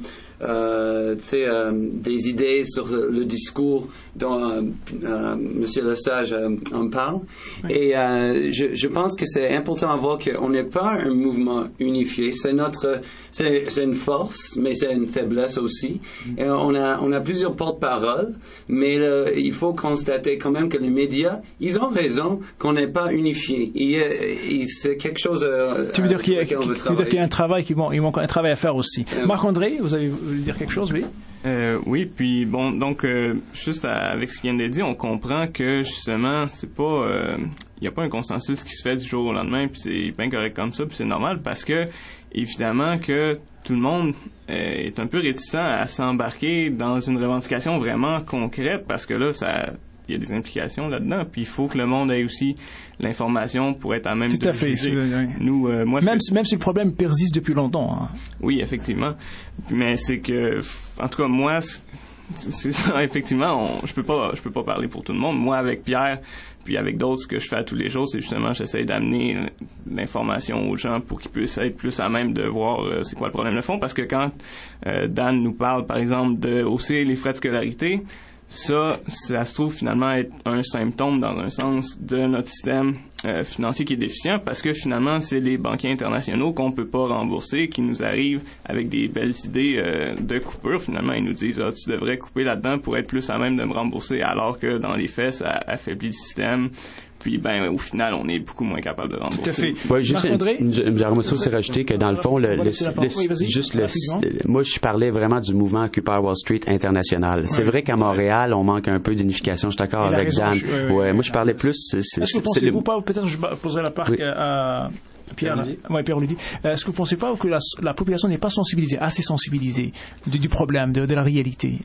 des idées sur le discours dont M. Lesage en parle. Oui. Et je pense que c'est important à voir qu'on n'est pas un mouvement unifié. C'est une force, mais c'est une faiblesse aussi. Et on a plusieurs porte-paroles, mais il faut constater quand même que les médias, ils ont raison qu'on n'est pas unifié. C'est quelque chose. Tu veux dire qu'il y a un travail un travail à faire aussi. Marc-André, vous avez voulez dire quelque chose, oui? Oui, puis bon, donc juste avec ce qui vient d'être dit, on comprend que justement, c'est pas, il n'y a pas un consensus qui se fait du jour au lendemain, puis c'est bien correct comme ça, puis c'est normal parce que évidemment que tout le monde est un peu réticent à s'embarquer dans une revendication vraiment concrète parce que là, il y a des implications là-dedans, puis il faut que le monde ait aussi l'information pour être à même Tout à fait. Nous, moi, même si le problème persiste depuis longtemps. Hein. Oui, effectivement. Mais c'est que, en tout cas, moi, c'est ça, effectivement, je peux pas parler pour tout le monde. Moi, avec Pierre, puis avec d'autres, ce que je fais à tous les jours, c'est justement, j'essaie d'amener l'information aux gens pour qu'ils puissent être plus à même de voir c'est quoi le problème de fond. Parce que quand Dan nous parle, par exemple, de hausser les frais de scolarité, ça se trouve finalement être un symptôme, dans un sens, de notre système financier qui est déficient, parce que finalement, c'est les banquiers internationaux qu'on peut pas rembourser, qui nous arrivent avec des belles idées de coupure. Finalement, ils nous disent « tu devrais couper là-dedans pour être plus à même de me rembourser », alors que dans les faits, ça affaiblit le système. Puis, au final, on est beaucoup moins capable de rembourser. Tout à fait. Ouais, juste j'aimerais aussi rajouter que dans le fond, moi, je parlais vraiment du mouvement Occupy Wall Street international. Ouais. C'est vrai qu'à Montréal, on manque un peu d'unification. Je suis d'accord avec Dan. Moi, je parlais plus. Est-ce que vous pensez-vous pas, peut-être je poserai la part à Pierre-Olivier. Est-ce que vous ne pensez pas que la population n'est pas assez sensibilisée du problème, de la réalité?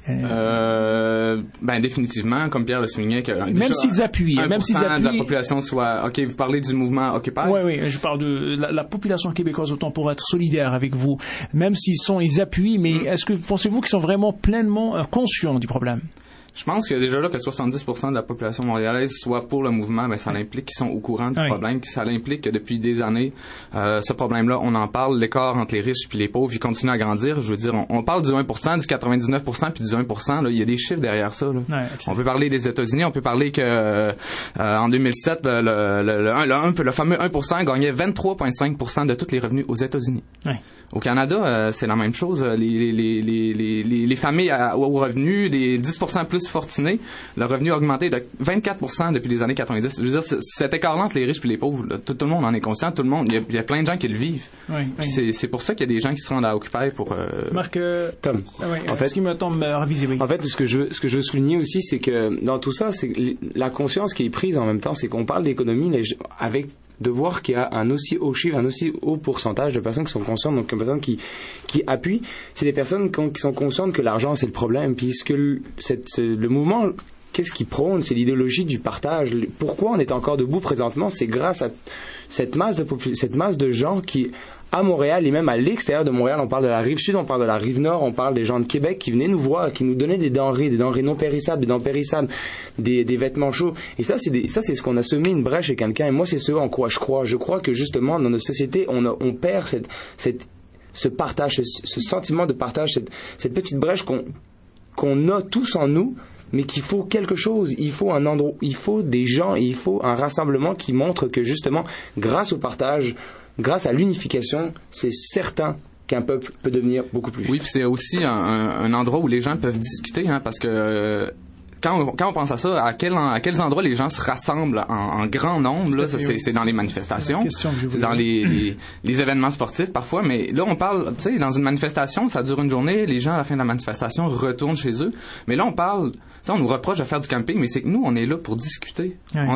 Définitivement, comme Pierre le soulignait, que même s'ils appuient, de la population soit, OK, vous parlez du mouvement Occupy? Oui, je parle de la population québécoise, autant pour être solidaire avec vous, même ils appuient, mais est-ce que pensez-vous qu'ils sont vraiment pleinement conscients du problème? Je pense que déjà là que 70% de la population montréalaise soit pour le mouvement, ça implique qu'ils sont au courant du problème, que ça implique que depuis des années, ce problème-là, on en parle, l'écart entre les riches puis les pauvres, il continue à grandir. Je veux dire, on parle du 1%, du 99% puis du 1%, là, il y a des chiffres derrière ça, là. On peut parler des États-Unis, on peut parler que en 2007, le fameux 1% gagnait 23,5% de tous les revenus aux États-Unis. Au Canada, c'est la même chose. Les familles aux revenus, les 10% plus fortunés, le revenu a augmenté de 24% depuis les années 90. Je veux dire, cet écart-là entre les riches et les pauvres, là, tout le monde en est conscient, tout le monde, il y a plein de gens qui le vivent. C'est pour ça qu'il y a des gens qui se rendent à Occupy pour... Marc, Tom, en fait, ce qui me tombe ravisé, En fait, ce que je veux souligner aussi, c'est que dans tout ça, c'est la conscience qui est prise en même temps, c'est qu'on parle d'économie avec de voir qu'il y a un aussi haut chiffre, un aussi haut pourcentage de personnes qui sont conscientes, donc des personnes qui appuient, c'est des personnes qui sont conscientes que l'argent c'est le problème, puisque le mouvement, qu'est-ce qu'il prône, c'est l'idéologie du partage. Pourquoi on est encore debout présentement, c'est grâce à cette masse de gens qui, à Montréal et même à l'extérieur de Montréal, on parle de la rive sud, on parle de la rive nord, on parle des gens de Québec qui venaient nous voir, qui nous donnaient des denrées non périssables, des vêtements chauds. Et ça, c'est ce qu'on a semé une brèche chez quelqu'un. Et moi, c'est ce en quoi je crois. Je crois que justement, dans notre société, on perd ce partage, ce sentiment de partage, cette petite brèche qu'on a tous en nous, mais qu'il faut quelque chose, il faut un endroit, il faut des gens, il faut un rassemblement qui montre que justement, grâce au partage, grâce à l'unification, c'est certain qu'un peuple peut devenir beaucoup plus juste. Oui, puis c'est aussi un endroit où les gens peuvent discuter, parce que quand on pense à ça, à quels endroits les gens se rassemblent en grand nombre, là, c'est dans les manifestations, c'est dans les événements sportifs parfois, mais là on parle, tu sais, dans une manifestation, ça dure une journée, les gens à la fin de la manifestation retournent chez eux, mais là on parle, on nous reproche de faire du camping, mais c'est que nous on est là pour discuter.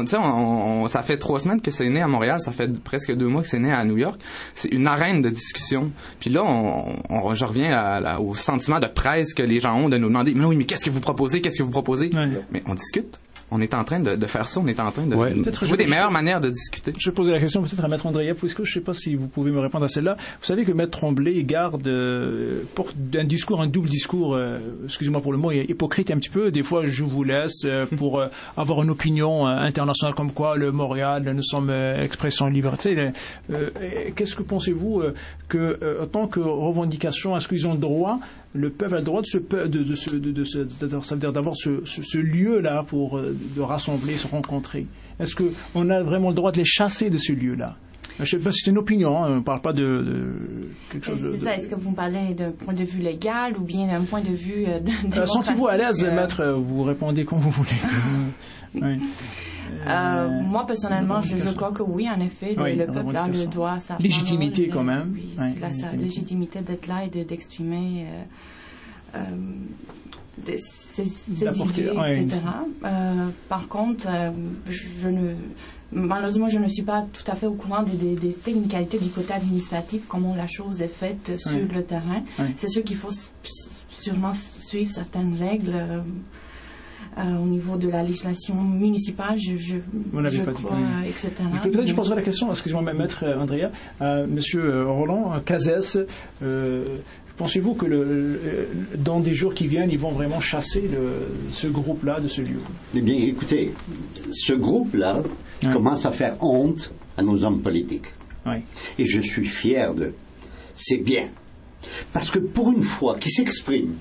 Ça fait 3 semaines que c'est né à Montréal, ça fait presque 2 mois que c'est né à New York, c'est une arène de discussion. Puis là je reviens au sentiment de presse que les gens ont de nous demander, mais oui, mais qu'est-ce que vous proposez? Mais on discute. On est en train de faire ça. On est en train de trouver des meilleures manières de discuter. Je vais poser la question peut-être à Maître Andreev. Je ne sais pas si vous pouvez me répondre à celle-là. Vous savez que Maître Tremblay garde porte un double discours, excusez-moi pour le mot, hypocrite un petit peu. Des fois, je vous laisse pour avoir une opinion internationale comme quoi le Montréal, nous sommes expression libre. Qu'est-ce que pensez-vous que, en tant que revendication, est-ce qu'ils ont le droit? Le peuple a le droit d'avoir ce lieu-là pour de rassembler, se rencontrer. Est-ce qu'on a vraiment le droit de les chasser de ce lieu-là? Je ne sais pas si c'est une opinion, on ne parle pas de quelque chose de... C'est ça, est-ce que vous parlez d'un point de vue légal ou bien d'un point de vue démocratique? Sentez-vous à l'aise, maître, vous répondez comme vous voulez. Oui. Moi, personnellement, je crois que oui, en effet, le peuple a le droit... Légitimité, quand même. Oui, la légitimité d'être là et d'exprimer ces idées, etc. Par contre, malheureusement, je ne suis pas tout à fait au courant des technicalités du côté administratif, comment la chose est faite sur le terrain. C'est sûr qu'il faut sûrement suivre certaines règles au niveau de la législation municipale, je crois, etc. Peut-être je poserai la question, excusez-moi, maître Andrea, Monsieur Roland Cazès, pensez-vous que dans des jours qui viennent, ils vont vraiment chasser ce groupe-là de ce lieu? Eh bien, écoutez, ce groupe-là commence à faire honte à nos hommes politiques. Et je suis fier d'eux. C'est bien. Parce que pour une fois qu'ils s'expriment,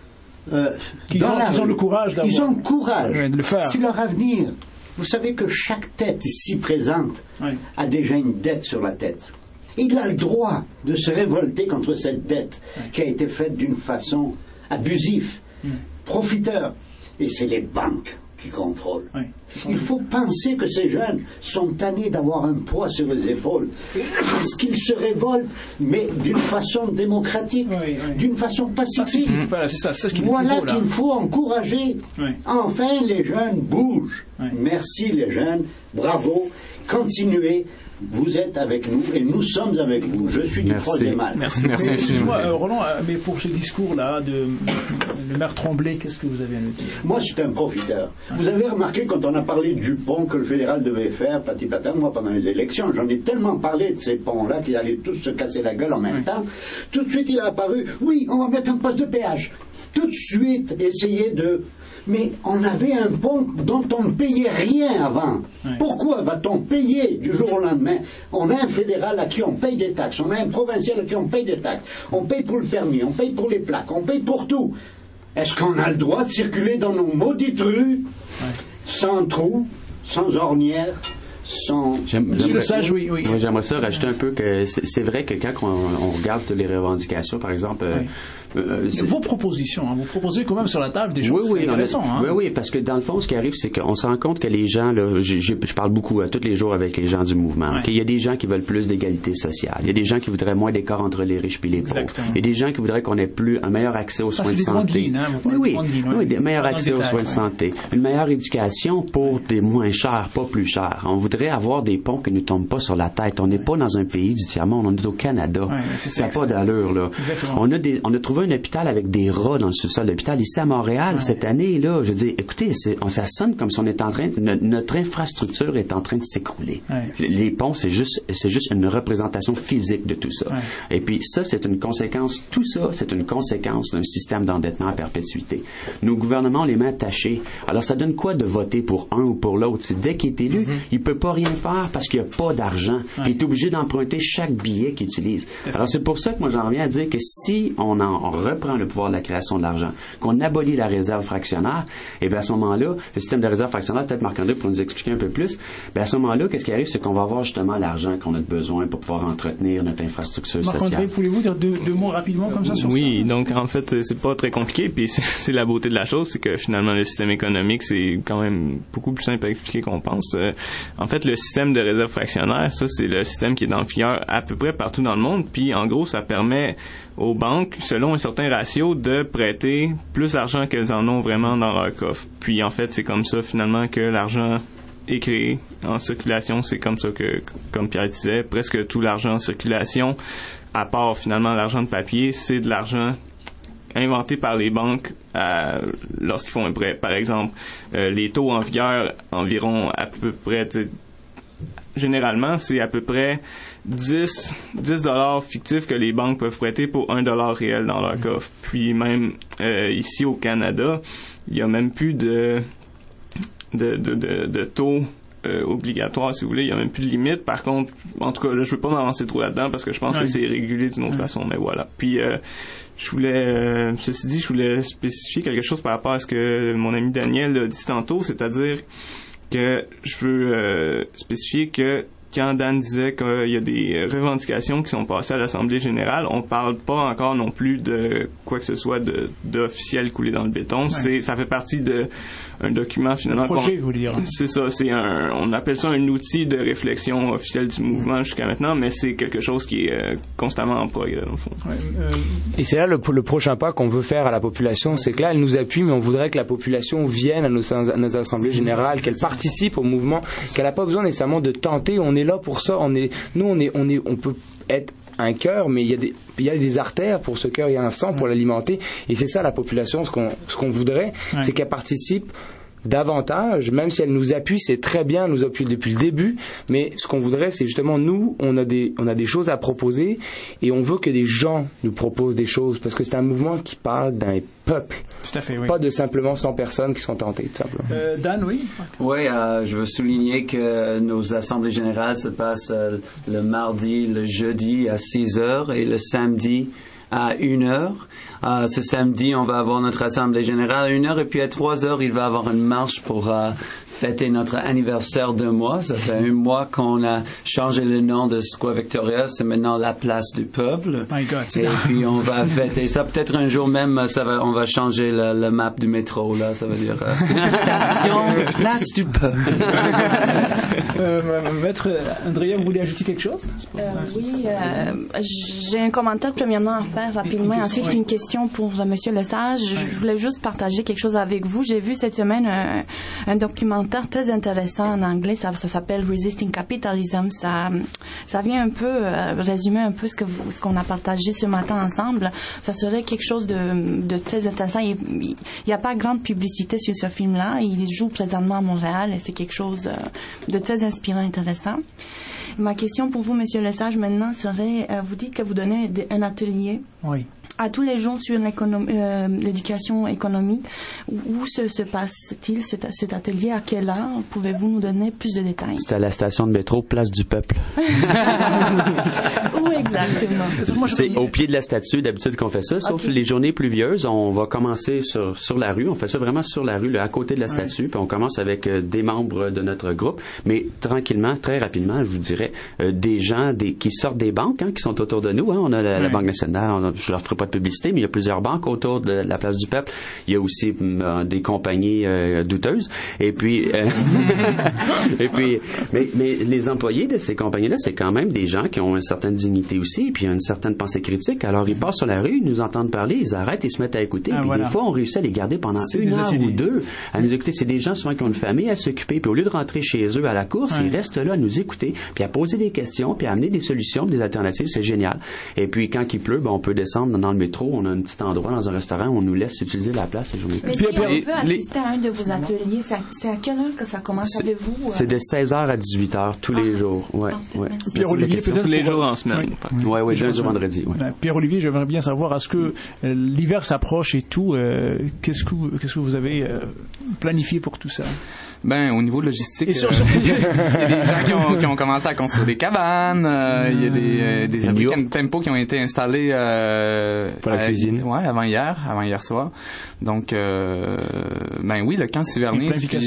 ils ont le courage d'avoir. Ils ont le courage. De le faire. C'est leur avenir. Vous savez que chaque tête ici présente a déjà une dette sur la tête. Il a le droit de se révolter contre cette dette qui a été faite d'une façon abusive, profiteur. Et c'est les banques qui contrôlent. Il faut penser que ces jeunes sont tannés d'avoir un poids sur les épaules. Parce qu'ils se révoltent, mais d'une façon démocratique, d'une façon pacifique. Voilà qu'il faut encourager. Enfin, les jeunes bougent. Merci les jeunes, bravo, continuez. Vous êtes avec nous et nous sommes avec vous. Je suis du troisième âge. Merci infiniment. Roland, mais pour ce discours-là de maire Tremblay, qu'est-ce que vous avez à nous dire? Moi, je suis un profiteur. Vous avez remarqué quand on a parlé du pont que le fédéral devait faire, pati patin, moi pendant les élections, j'en ai tellement parlé de ces ponts-là qu'ils allaient tous se casser la gueule en même temps. Tout de suite, il a apparu, oui, on va mettre un poste de péage. Tout de suite, essayer de... Mais on avait un pont dont on ne payait rien avant. Pourquoi va-t-on payer du jour au lendemain? On a un fédéral à qui on paye des taxes, on a un provincial à qui on paye des taxes, on paye pour le permis, on paye pour les plaques, on paye pour tout. Est-ce qu'on a le droit de circuler dans nos maudites rues sans trous, sans ornières, sans... Moi, j'aimerais ça rajouter un peu que c'est vrai que quand on regarde les revendications, par exemple... vos propositions, vous proposez quand même sur la table des choses intéressantes. Oui, parce que dans le fond, ce qui arrive, c'est qu'on se rend compte que les gens, là, je parle beaucoup tous les jours avec les gens du mouvement, qu'il y a des gens qui veulent plus d'égalité sociale, il y a des gens qui voudraient moins d'écart entre les riches et les pauvres, il y a des gens qui voudraient qu'on ait un meilleur accès aux soins de santé. Un meilleur accès aux soins de santé, une meilleure éducation pour des moins chers, pas plus chers. On voudrait avoir des ponts qui ne tombent pas sur la tête. On n'est pas dans un pays du tiers-monde, on est au Canada. Ça n'a pas d'allure, là. On a trouvé un hôpital avec des rats dans le sous-sol de l'hôpital ici à Montréal cette année, là. Je veux dire, écoutez, ça sonne comme si on est en train, notre infrastructure est en train de s'écrouler. Les ponts, c'est juste une représentation physique de tout ça. Et puis ça, c'est une conséquence, tout ça, c'est une conséquence d'un système d'endettement à perpétuité. Nos gouvernements ont les mains attachées. Alors ça donne quoi de voter pour un ou pour l'autre? C'est dès qu'il est élu, il peut pas rien faire parce qu'il n'y a pas d'argent. Il est obligé d'emprunter chaque billet qu'il utilise. Alors c'est pour ça que moi j'en reviens à dire que si on reprend le pouvoir de la création de l'argent, qu'on abolit la réserve fractionnaire, et bien à ce moment-là, le système de réserve fractionnaire, peut-être Marc-André pour nous expliquer un peu plus, bien à ce moment-là, qu'est-ce qui arrive, c'est qu'on va avoir justement l'argent qu'on a besoin pour pouvoir entretenir notre infrastructure sociale. Marc-André, pouvez-vous dire deux mots rapidement comme ça sur ça? Oui, donc en fait, c'est pas très compliqué, puis c'est la beauté de la chose, c'est que finalement le système économique, c'est quand même beaucoup plus simple à expliquer qu'on pense. En fait, le système de réserve fractionnaire, ça c'est le système qui est dans le vigueur à peu près partout dans le monde, puis en gros, ça permet aux banques, selon un certain ratio, de prêter plus d'argent qu'elles en ont vraiment dans leur coffre. Puis en fait, c'est comme ça finalement que l'argent est créé en circulation. C'est comme ça que, comme Pierre disait, presque tout l'argent en circulation, à part finalement l'argent de papier, c'est de l'argent inventé par les banques lorsqu'ils font un prêt. Par exemple, les taux en vigueur, environ à peu près, généralement, c'est à peu près 10 $ fictifs que les banques peuvent prêter pour $1 réel dans leur coffre. Puis même ici au Canada, il n'y a même plus de taux obligatoire, si vous voulez. Il n'y a même plus de limite. Par contre, en tout cas, là, je ne veux pas m'avancer trop là-dedans parce que je pense que c'est régulé d'une autre façon, mais voilà. Puis ceci dit, je voulais spécifier quelque chose par rapport à ce que mon ami Daniel a dit tantôt, c'est-à-dire que je veux spécifier que quand Dan disait qu'il y a des revendications qui sont passées à l'Assemblée générale, on parle pas encore non plus de quoi que ce soit d'officiel coulé dans le béton. Ouais. Ça fait partie d'un document finalement. Un projet, vous dire. C'est ça, on appelle ça un outil de réflexion officiel du mouvement jusqu'à maintenant, mais c'est quelque chose qui est constamment en progrès, dans le fond. Ouais, et c'est là le prochain pas qu'on veut faire à la population, c'est que là, elle nous appuie, mais on voudrait que la population vienne à nos assemblées générales, qu'elle participe au mouvement, qu'elle n'a pas besoin nécessairement de tenter. On est là pour ça. On peut être un cœur, mais il y a des artères pour ce cœur, il y a un sang pour l'alimenter. Et c'est ça la population, ce qu'on voudrait, c'est qu'elle participe davantage, même si elle nous appuie, c'est très bien, elle nous appuie depuis le début, mais ce qu'on voudrait, c'est justement, nous, on a des choses à proposer, et on veut que des gens nous proposent des choses, parce que c'est un mouvement qui parle d'un peuple. Tout à fait, oui. Pas de simplement 100 personnes qui sont tentées, tout simplement. Dan, oui? Oui, je veux souligner que nos assemblées générales se passent le mardi, le jeudi à 6h et le samedi à 1h. Ce samedi, on va avoir notre assemblée générale à 1h et puis à 3h, il va y avoir une marche pour fêter notre anniversaire d'un mois. Ça fait un mois qu'on a changé le nom de Square Victoria. C'est maintenant la place du peuple. My God, et puis on va fêter ça. Peut-être un jour même, on va changer le map du métro. Là, ça veut dire station place du peuple. Maître Andrea, vous voulez ajouter quelque chose? Oui, j'ai un commentaire premièrement à faire rapidement. Ensuite, une question pour Monsieur Lesage. Je voulais juste partager quelque chose avec vous. J'ai vu cette semaine un documentaire très intéressant en anglais. Ça s'appelle Resisting Capitalism. Ça vient un peu résumer un peu ce qu'on a partagé ce matin ensemble. Ça serait quelque chose de très intéressant. Il n'y a pas grande publicité sur ce film-là. Il joue présentement à Montréal et c'est quelque chose de très inspirant, intéressant. Ma question pour vous, Monsieur Lesage, maintenant serait, vous dites que vous donnez un atelier. Oui. À tous les jours sur l'éducation économique, où se passe-t-il cet atelier? À quelle heure? Pouvez-vous nous donner plus de détails? C'est à la station de métro Place du Peuple. Où exactement? C'est au pied de la statue, d'habitude qu'on fait ça, sauf les journées pluvieuses. On va commencer sur la rue. On fait ça vraiment sur la rue, là, à côté de la statue. Puis on commence avec des membres de notre groupe. Mais tranquillement, très rapidement, je vous dirais, des gens qui sortent des banques, qui sont autour de nous. On a la Banque nationale, je leur ferai pas de publicité, mais il y a plusieurs banques autour de la place du Peuple. Il y a aussi des compagnies douteuses. Et puis, mais les employés de ces compagnies-là, c'est quand même des gens qui ont une certaine dignité aussi, puis une certaine pensée critique. Alors, ils passent sur la rue, ils nous entendent parler, ils arrêtent, ils se mettent à écouter. Puis des fois, on réussit à les garder pendant une heure ou deux à nous écouter. C'est des gens souvent qui ont une famille à s'occuper, puis au lieu de rentrer chez eux à la course, ils restent là à nous écouter, puis à poser des questions, puis à amener des solutions, des alternatives. C'est génial. Et puis, quand il pleut, on peut descendre dans le métro, on a un petit endroit dans un restaurant où on nous laisse utiliser la place. Mais si on veut assister à un de vos ateliers, c'est à quelle heure que ça commence? Savez-vous? C'est de 16h à 18h tous les jours. Ouais. Pierre-Olivier, peut-être tous les jours en semaine. Oui, lundi au vendredi. Ouais. Pierre-Olivier, j'aimerais bien savoir, est-ce que l'hiver s'approche et tout, qu'est-ce que vous avez planifié pour tout ça? Au niveau logistique, il y a des gens qui ont commencé à construire des cabanes, il y a des abris tempo qui ont été installés pour la cuisine. Ouais, avant hier soir. Donc oui, le camp Siverny,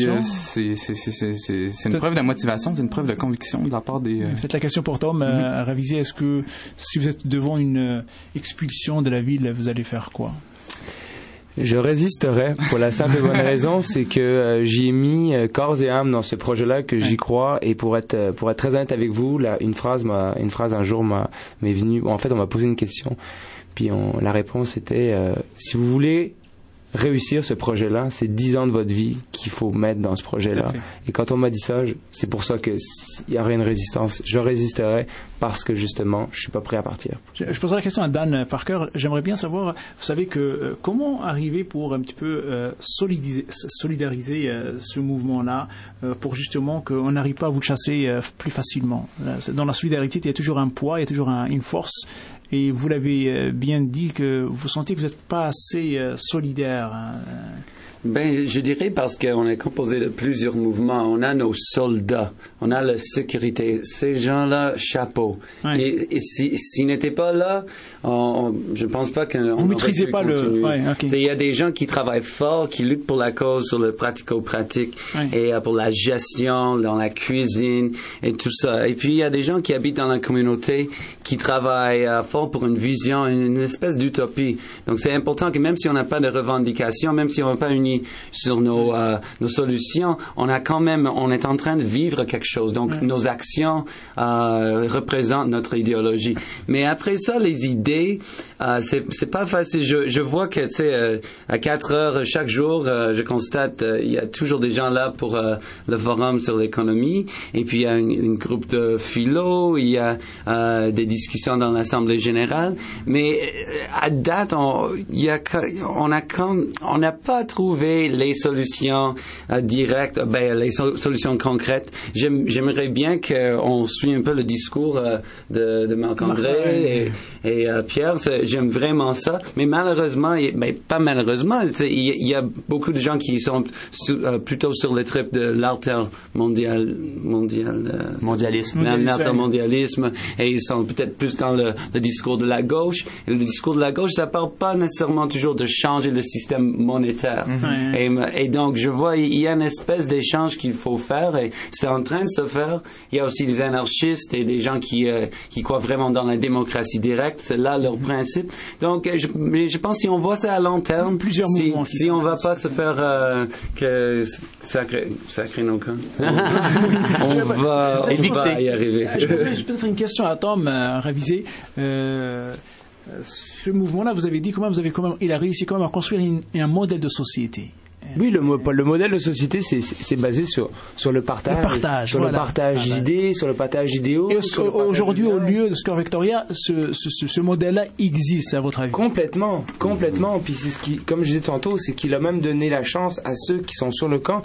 c'est une preuve de motivation, c'est une preuve de conviction de la part des peut-être la question pour Tom à réviser, est-ce que si vous êtes devant une expulsion de la ville, vous allez faire quoi? Je résisterai pour la simple et bonne raison, c'est que j'y ai mis corps et âme dans ce projet-là, que j'y crois, et pour être très honnête avec vous, une phrase un jour m'est venue. En fait, on m'a posé une question, puis la réponse était si vous voulez réussir ce projet-là, c'est 10 ans de votre vie qu'il faut mettre dans ce projet-là. Et quand on m'a dit ça, c'est pour ça qu'il y aurait une résistance. Je résisterai parce que justement, je suis pas prêt à partir. Je poserai la question à Dan Parker. J'aimerais bien savoir, vous savez que comment arriver pour un petit peu solidariser ce mouvement-là pour justement qu'on n'arrive pas à vous chasser plus facilement. Dans la solidarité, il y a toujours un poids, il y a toujours une force. Et vous l'avez bien dit que vous sentez que vous n'êtes pas assez solidaire. Ben, je dirais parce qu'on est composé de plusieurs mouvements. On a nos soldats, on a la sécurité. Ces gens-là, chapeau. Ouais. Et s'ils n'étaient pas là, je ne pense pas qu'on vous maîtrisez pas continuer. Okay. Il y a des gens qui travaillent fort, qui luttent pour la cause sur le pratico-pratique et pour la gestion, dans la cuisine et tout ça. Et puis il y a des gens qui habitent dans la communauté, qui travaillent fort pour une vision, une espèce d'utopie. Donc c'est important que même si on n'a pas de revendications, même si on n'est pas unis sur nos solutions, on est en train de vivre quelque chose. Donc nos actions représentent notre idéologie. Mais après ça, les idées, c'est pas facile. Je vois que, tu sais, à 4 heures chaque jour, je constate, il y a toujours des gens là pour le forum sur l'économie. Et puis il y a un groupe de philo, il y a des discussions dans l'Assemblée générale. Mais à date, on n'a pas trouvé les solutions directes, les solutions concrètes. J'aimerais bien qu'on suive un peu le discours de Marc-André et Pierre. J'aime vraiment ça. Mais malheureusement, pas malheureusement, il y a beaucoup de gens qui sont plutôt sur le trip de l'altermondialisme, et ils sont peut-être plus dans le discours de la gauche. Et le discours de la gauche, ça parle pas nécessairement toujours de changer le système monétaire. Et donc, je vois, il y a une espèce d'échange qu'il faut faire, et c'est en train de se faire. Il y a aussi des anarchistes et des gens qui croient vraiment dans la démocratie directe. C'est là leur principe. Donc, je pense que si on voit ça à long terme, si on va pas se faire que sacré nos camps, on va y arriver. Je peux faire une question à Tom à réviser. Ce mouvement-là, vous avez dit il a réussi quand même à construire un modèle de société. Oui, le modèle de société, c'est basé sur le partage. Le partage d'idées, sur le partage d'idéaux. Et aujourd'hui, au lieu de Score Victoria, ce modèle-là existe, à votre avis? Complètement. Puis c'est ce qui, comme je disais tantôt, c'est qu'il a même donné la chance à ceux qui sont sur le camp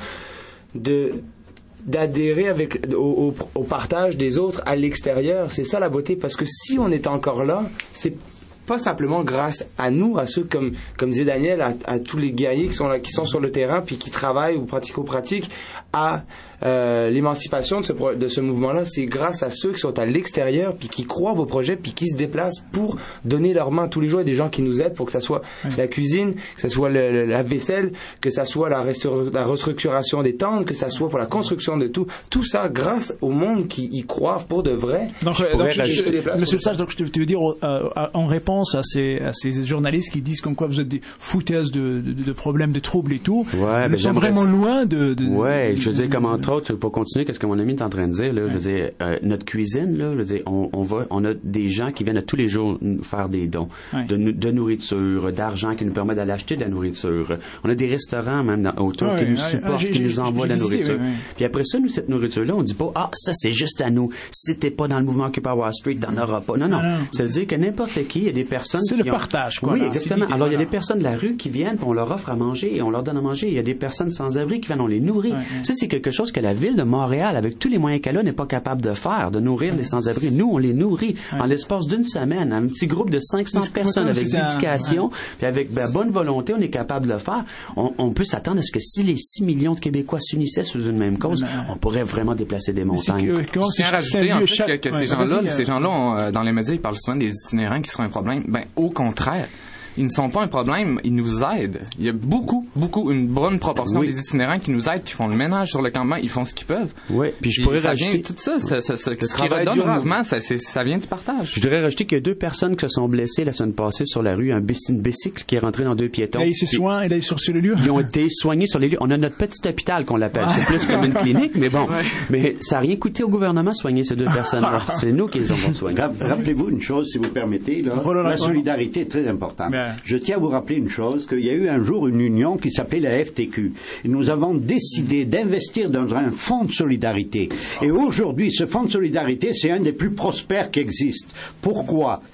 d'adhérer au partage des autres à l'extérieur. C'est ça la beauté, parce que si on est encore là, c'est pas simplement grâce à nous, à ceux comme disait Daniel, à tous les guerriers qui sont là, qui sont sur le terrain puis qui travaillent ou pratico-pratiquent à l'émancipation de ce mouvement-là. C'est grâce à ceux qui sont à l'extérieur puis qui croient vos projets puis qui se déplacent pour donner leurs mains tous les jours. Il y a des gens qui nous aident pour que ça soit la cuisine, que ça soit la vaisselle, que ça soit la restructuration des tentes, que ça soit pour la construction de tout ça grâce au monde qui y croit pour de vrai. Donc Monsieur Sage, donc je veux dire en réponse à ces journalistes qui disent comme quoi vous êtes des foutaises de problèmes, de troubles et tout, nous sommes vraiment loin de je veux dire, comme entre autres, pour continuer, qu'est-ce que mon ami est en train de dire, là, je veux dire, notre cuisine, là, je veux dire, on a des gens qui viennent à tous les jours nous faire des dons de nourriture, d'argent qui nous permet d'aller acheter de la nourriture. On a des restaurants même autour qui nous supportent, qui nous envoient de la nourriture. Puis après ça, nous, cette nourriture-là, on dit pas, ça c'est juste à nous. Si t'es pas dans le mouvement Occupy Wall Street, t'en auras pas. Non. Ça veut dire que n'importe qui, il y a des personnes c'est le partage, quoi. Oui, exactement. Alors, il y a des personnes de la rue qui viennent, puis on leur offre à manger et on leur donne à manger. Il y a des personnes sans abri qui viennent, on les nourrit. Ça, c'est quelque chose que la ville de Montréal, avec tous les moyens qu'elle a, n'est pas capable de faire, de nourrir les sans-abri. Nous, on les nourrit en l'espace d'une semaine. Un petit groupe de 500 personnes avec dédication, puis avec bonne volonté, on est capable de le faire. On peut s'attendre à ce que si les 6 millions de Québécois s'unissaient sous une même cause, on pourrait vraiment déplacer des montagnes. Je tiens à rajouter en plus que ces gens-là, dans les médias, ils parlent souvent des itinérants qui sont un problème. Au contraire. Ils ne sont pas un problème, ils nous aident. Il y a une bonne proportion des itinérants qui nous aident, qui font le ménage sur le campement, ils font ce qu'ils peuvent. Oui, puis je pourrais rajouter tout ça, ce qui redonne au mouvement, ça vient du partage. Je devrais rajouter qu'il y a 2 personnes qui se sont blessées la semaine passée sur la rue, une bicycle qui est rentré dans 2 piétons. Et ils sont sur le lieu. Ils ont été soignés sur les lieux. On a notre petit hôpital qu'on l'appelle. C'est plus comme une clinique, mais bon. Mais ça n'a rien coûté au gouvernement soigner ces 2 personnes-là. C'est nous qui les avons soignés. Rappelez-vous une chose, si vous permettez, là, la solidarité est très importante. Je tiens à vous rappeler une chose, qu'il y a eu un jour une union qui s'appelait la FTQ. Et nous avons décidé d'investir dans un fonds de solidarité. Et aujourd'hui, ce fonds de solidarité, c'est un des plus prospères qui existe. Pourquoi?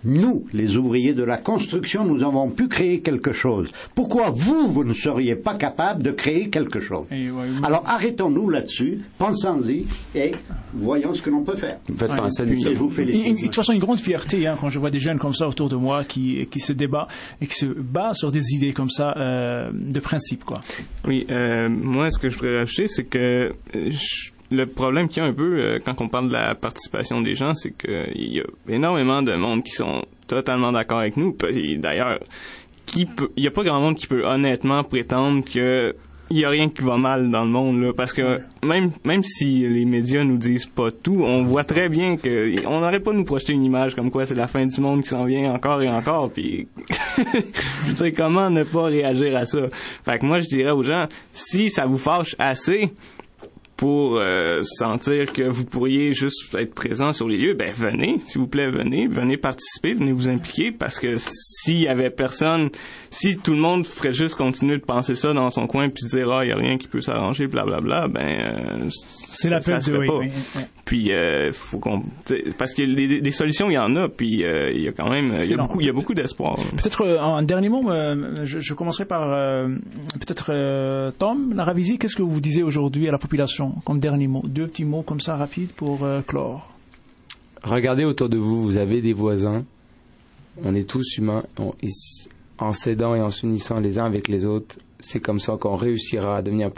nous, les ouvriers de la construction, nous avons pu créer quelque chose. Pourquoi vous ne seriez pas capable de créer quelque chose? Alors arrêtons-nous là-dessus, pensons-y et voyons ce que l'on peut faire. Je vous félicite. De toute façon, une grande fierté quand je vois des jeunes comme ça autour de moi qui se débattent et qui se battent sur des idées comme ça de principe, quoi. Oui, moi, ce que je voudrais rajouter, c'est que le problème qu'il y a un peu quand on parle de la participation des gens, c'est qu'il y a énormément de monde qui sont totalement d'accord avec nous. Et d'ailleurs, il n'y a pas grand monde qui peut honnêtement prétendre que il y a rien qui va mal dans le monde, là, parce que même si les médias nous disent pas tout, on voit très bien que on n'arrête pas de nous projeter une image comme quoi c'est la fin du monde qui s'en vient encore et encore, puis tu sais, comment ne pas réagir à ça? Fait que moi, je dirais aux gens, si ça vous fâche assez pour sentir que vous pourriez juste être présent sur les lieux, ben venez, s'il vous plaît, venez participer, venez vous impliquer, parce que s'il y avait personne, si tout le monde ferait juste continuer de penser ça dans son coin puis dire il y a rien qui peut s'arranger, blablabla, c'est la peine de pas. Oui. Puis faut qu'on, parce que des solutions il y en a, puis il y a quand même il y a beaucoup d'espoir. Peut-être un dernier mot, je commencerai par peut-être Tom Laravisi, qu'est-ce que vous disiez aujourd'hui à la population comme dernier mot, 2 petits mots comme ça rapides pour clore. Regardez autour de vous, vous avez des voisins, on est tous humains, en s'aidant et en s'unissant les uns avec les autres, c'est comme ça qu'on réussira à devenir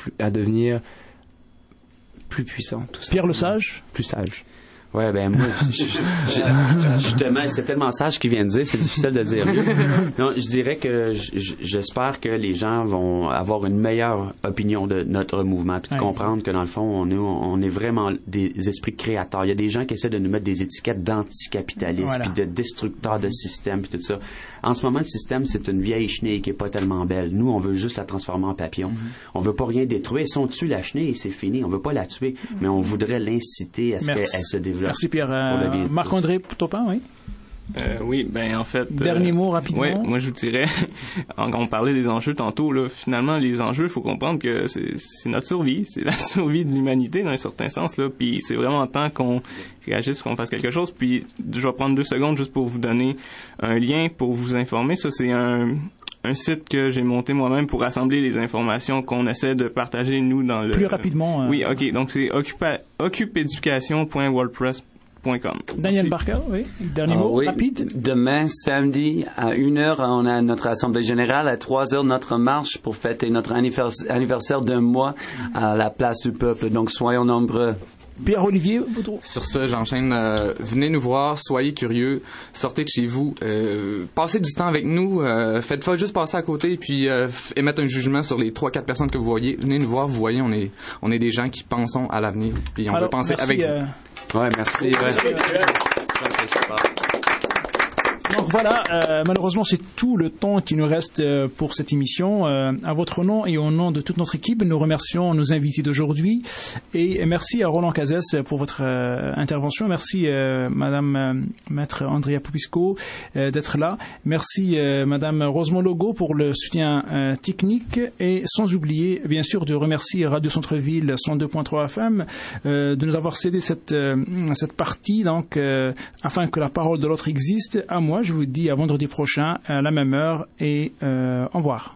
plus puissant. Tout ça. Pierre le Sage? Plus sage. Ouais, ben moi, justement, c'est tellement sage qu'il vient de dire, c'est difficile de dire. Non, je dirais que j'espère que les gens vont avoir une meilleure opinion de notre mouvement, puis de comprendre que dans le fond, on est vraiment des esprits créateurs. Il y a des gens qui essaient de nous mettre des étiquettes d'anticapitalistes, puis de destructeurs de systèmes, puis tout ça. En ce moment, le système, c'est une vieille chenille qui est pas tellement belle. Nous, on veut juste la transformer en papillon. On veut pas rien détruire. Si on tue la chenille, c'est fini. On veut pas la tuer, mais on voudrait l'inciter à ce qu'elle se développe. Merci Pierre. Marc-André Topin, oui. Oui, ben en fait... Dernier mot rapidement. Oui, moi je vous dirais, on parlait des enjeux tantôt, là, finalement les enjeux, il faut comprendre que c'est notre survie, c'est la survie de l'humanité dans un certain sens, là, puis c'est vraiment temps qu'on réagisse, qu'on fasse quelque chose, puis je vais prendre 2 secondes juste pour vous donner un lien pour vous informer. Ça, c'est un site que j'ai monté moi-même pour rassembler les informations qu'on essaie de partager, nous, dans le... Plus rapidement. Oui, OK, donc c'est occupeeducation.wordpress.com. Daniel Barker, oui. Dernier mot, rapide. Demain, samedi, à 1h, on a notre assemblée générale. À 3h, notre marche pour fêter notre anniversaire d'1 mois à la place du peuple. Donc, soyons nombreux. Pierre-Olivier Boudreau. Sur ça, j'enchaîne. Venez nous voir, soyez curieux, sortez de chez vous, passez du temps avec nous, faites pas juste passer à côté et puis émettre un jugement sur les 3-4 personnes que vous voyez. Venez nous voir, vous voyez, on est des gens qui pensons à l'avenir, puis on veut penser avec vous. Ouais, merci. Donc voilà, malheureusement c'est tout le temps qui nous reste pour cette émission. À votre nom et au nom de toute notre équipe, nous remercions nos invités d'aujourd'hui et merci à Roland Cazès pour votre intervention. Merci Madame Maître Andrea Popisco d'être là. Merci Madame Rosemont Logo pour le soutien technique et sans oublier bien sûr de remercier Radio Centre-Ville 102.3 FM de nous avoir cédé cette partie donc afin que la parole de l'autre existe. À moi, je vous dis à vendredi prochain à la même heure et au revoir.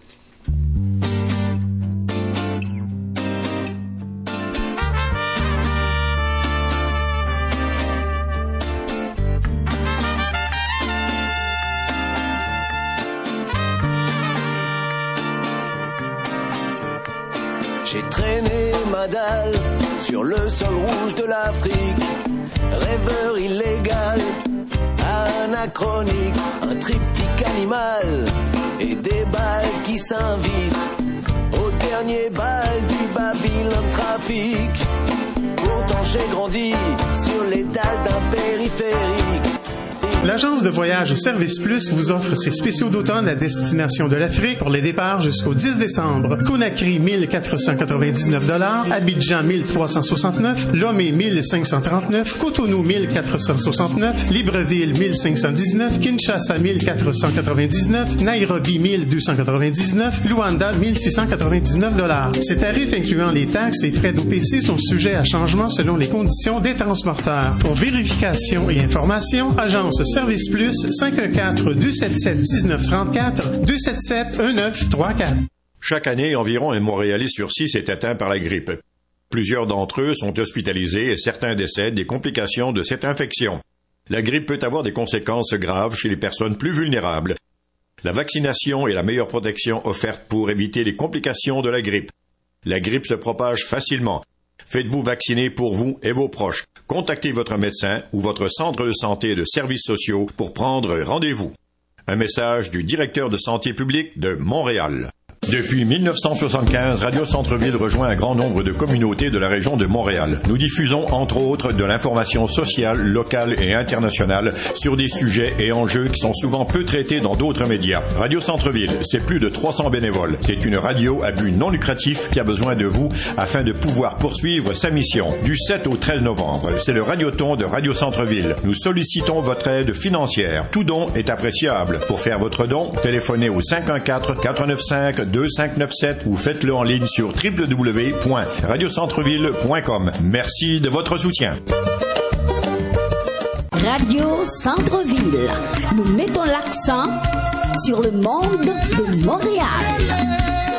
J'ai traîné ma dalle sur le sol rouge de l'Afrique, rêveur illégal, anachronique, un triptyque animal et des balles qui s'invitent au dernier bal du Babylone Trafic. Pourtant j'ai grandi sur les dalles d'un périphérique. L'agence de voyage Service Plus vous offre ses spéciaux d'automne à destination de l'Afrique pour les départs jusqu'au 10 décembre. Conakry, 1499 $, Abidjan, 1369, Lomé, 1539, Cotonou, 1469, Libreville, 1519, Kinshasa, 1499, Nairobi, 1299, Luanda, 1699 $. Ces tarifs incluant les taxes et frais d'OPC sont sujets à changement selon les conditions des transporteurs. Pour vérification et information, agence Service Plus, 514-277-1934, 277-1934. Chaque année, environ un Montréalais sur 6 est atteint par la grippe. Plusieurs d'entre eux sont hospitalisés et certains décèdent des complications de cette infection. La grippe peut avoir des conséquences graves chez les personnes plus vulnérables. La vaccination est la meilleure protection offerte pour éviter les complications de la grippe. La grippe se propage facilement. Faites-vous vacciner pour vous et vos proches. Contactez votre médecin ou votre centre de santé et de services sociaux pour prendre rendez-vous. Un message du directeur de santé publique de Montréal. Depuis 1975, Radio Centre-Ville rejoint un grand nombre de communautés de la région de Montréal. Nous diffusons entre autres de l'information sociale, locale et internationale sur des sujets et enjeux qui sont souvent peu traités dans d'autres médias. Radio Centre-Ville, c'est plus de 300 bénévoles. C'est une radio à but non lucratif qui a besoin de vous afin de pouvoir poursuivre sa mission. Du 7 au 13 novembre, c'est le Radioton de Radio Centre-Ville. Nous sollicitons votre aide financière. Tout don est appréciable. Pour faire votre don, téléphonez au 514-495-2597 ou faites-le en ligne sur www.radiocentreville.com. Merci de votre soutien. Radio Centre-Ville. Nous mettons l'accent sur le monde de Montréal.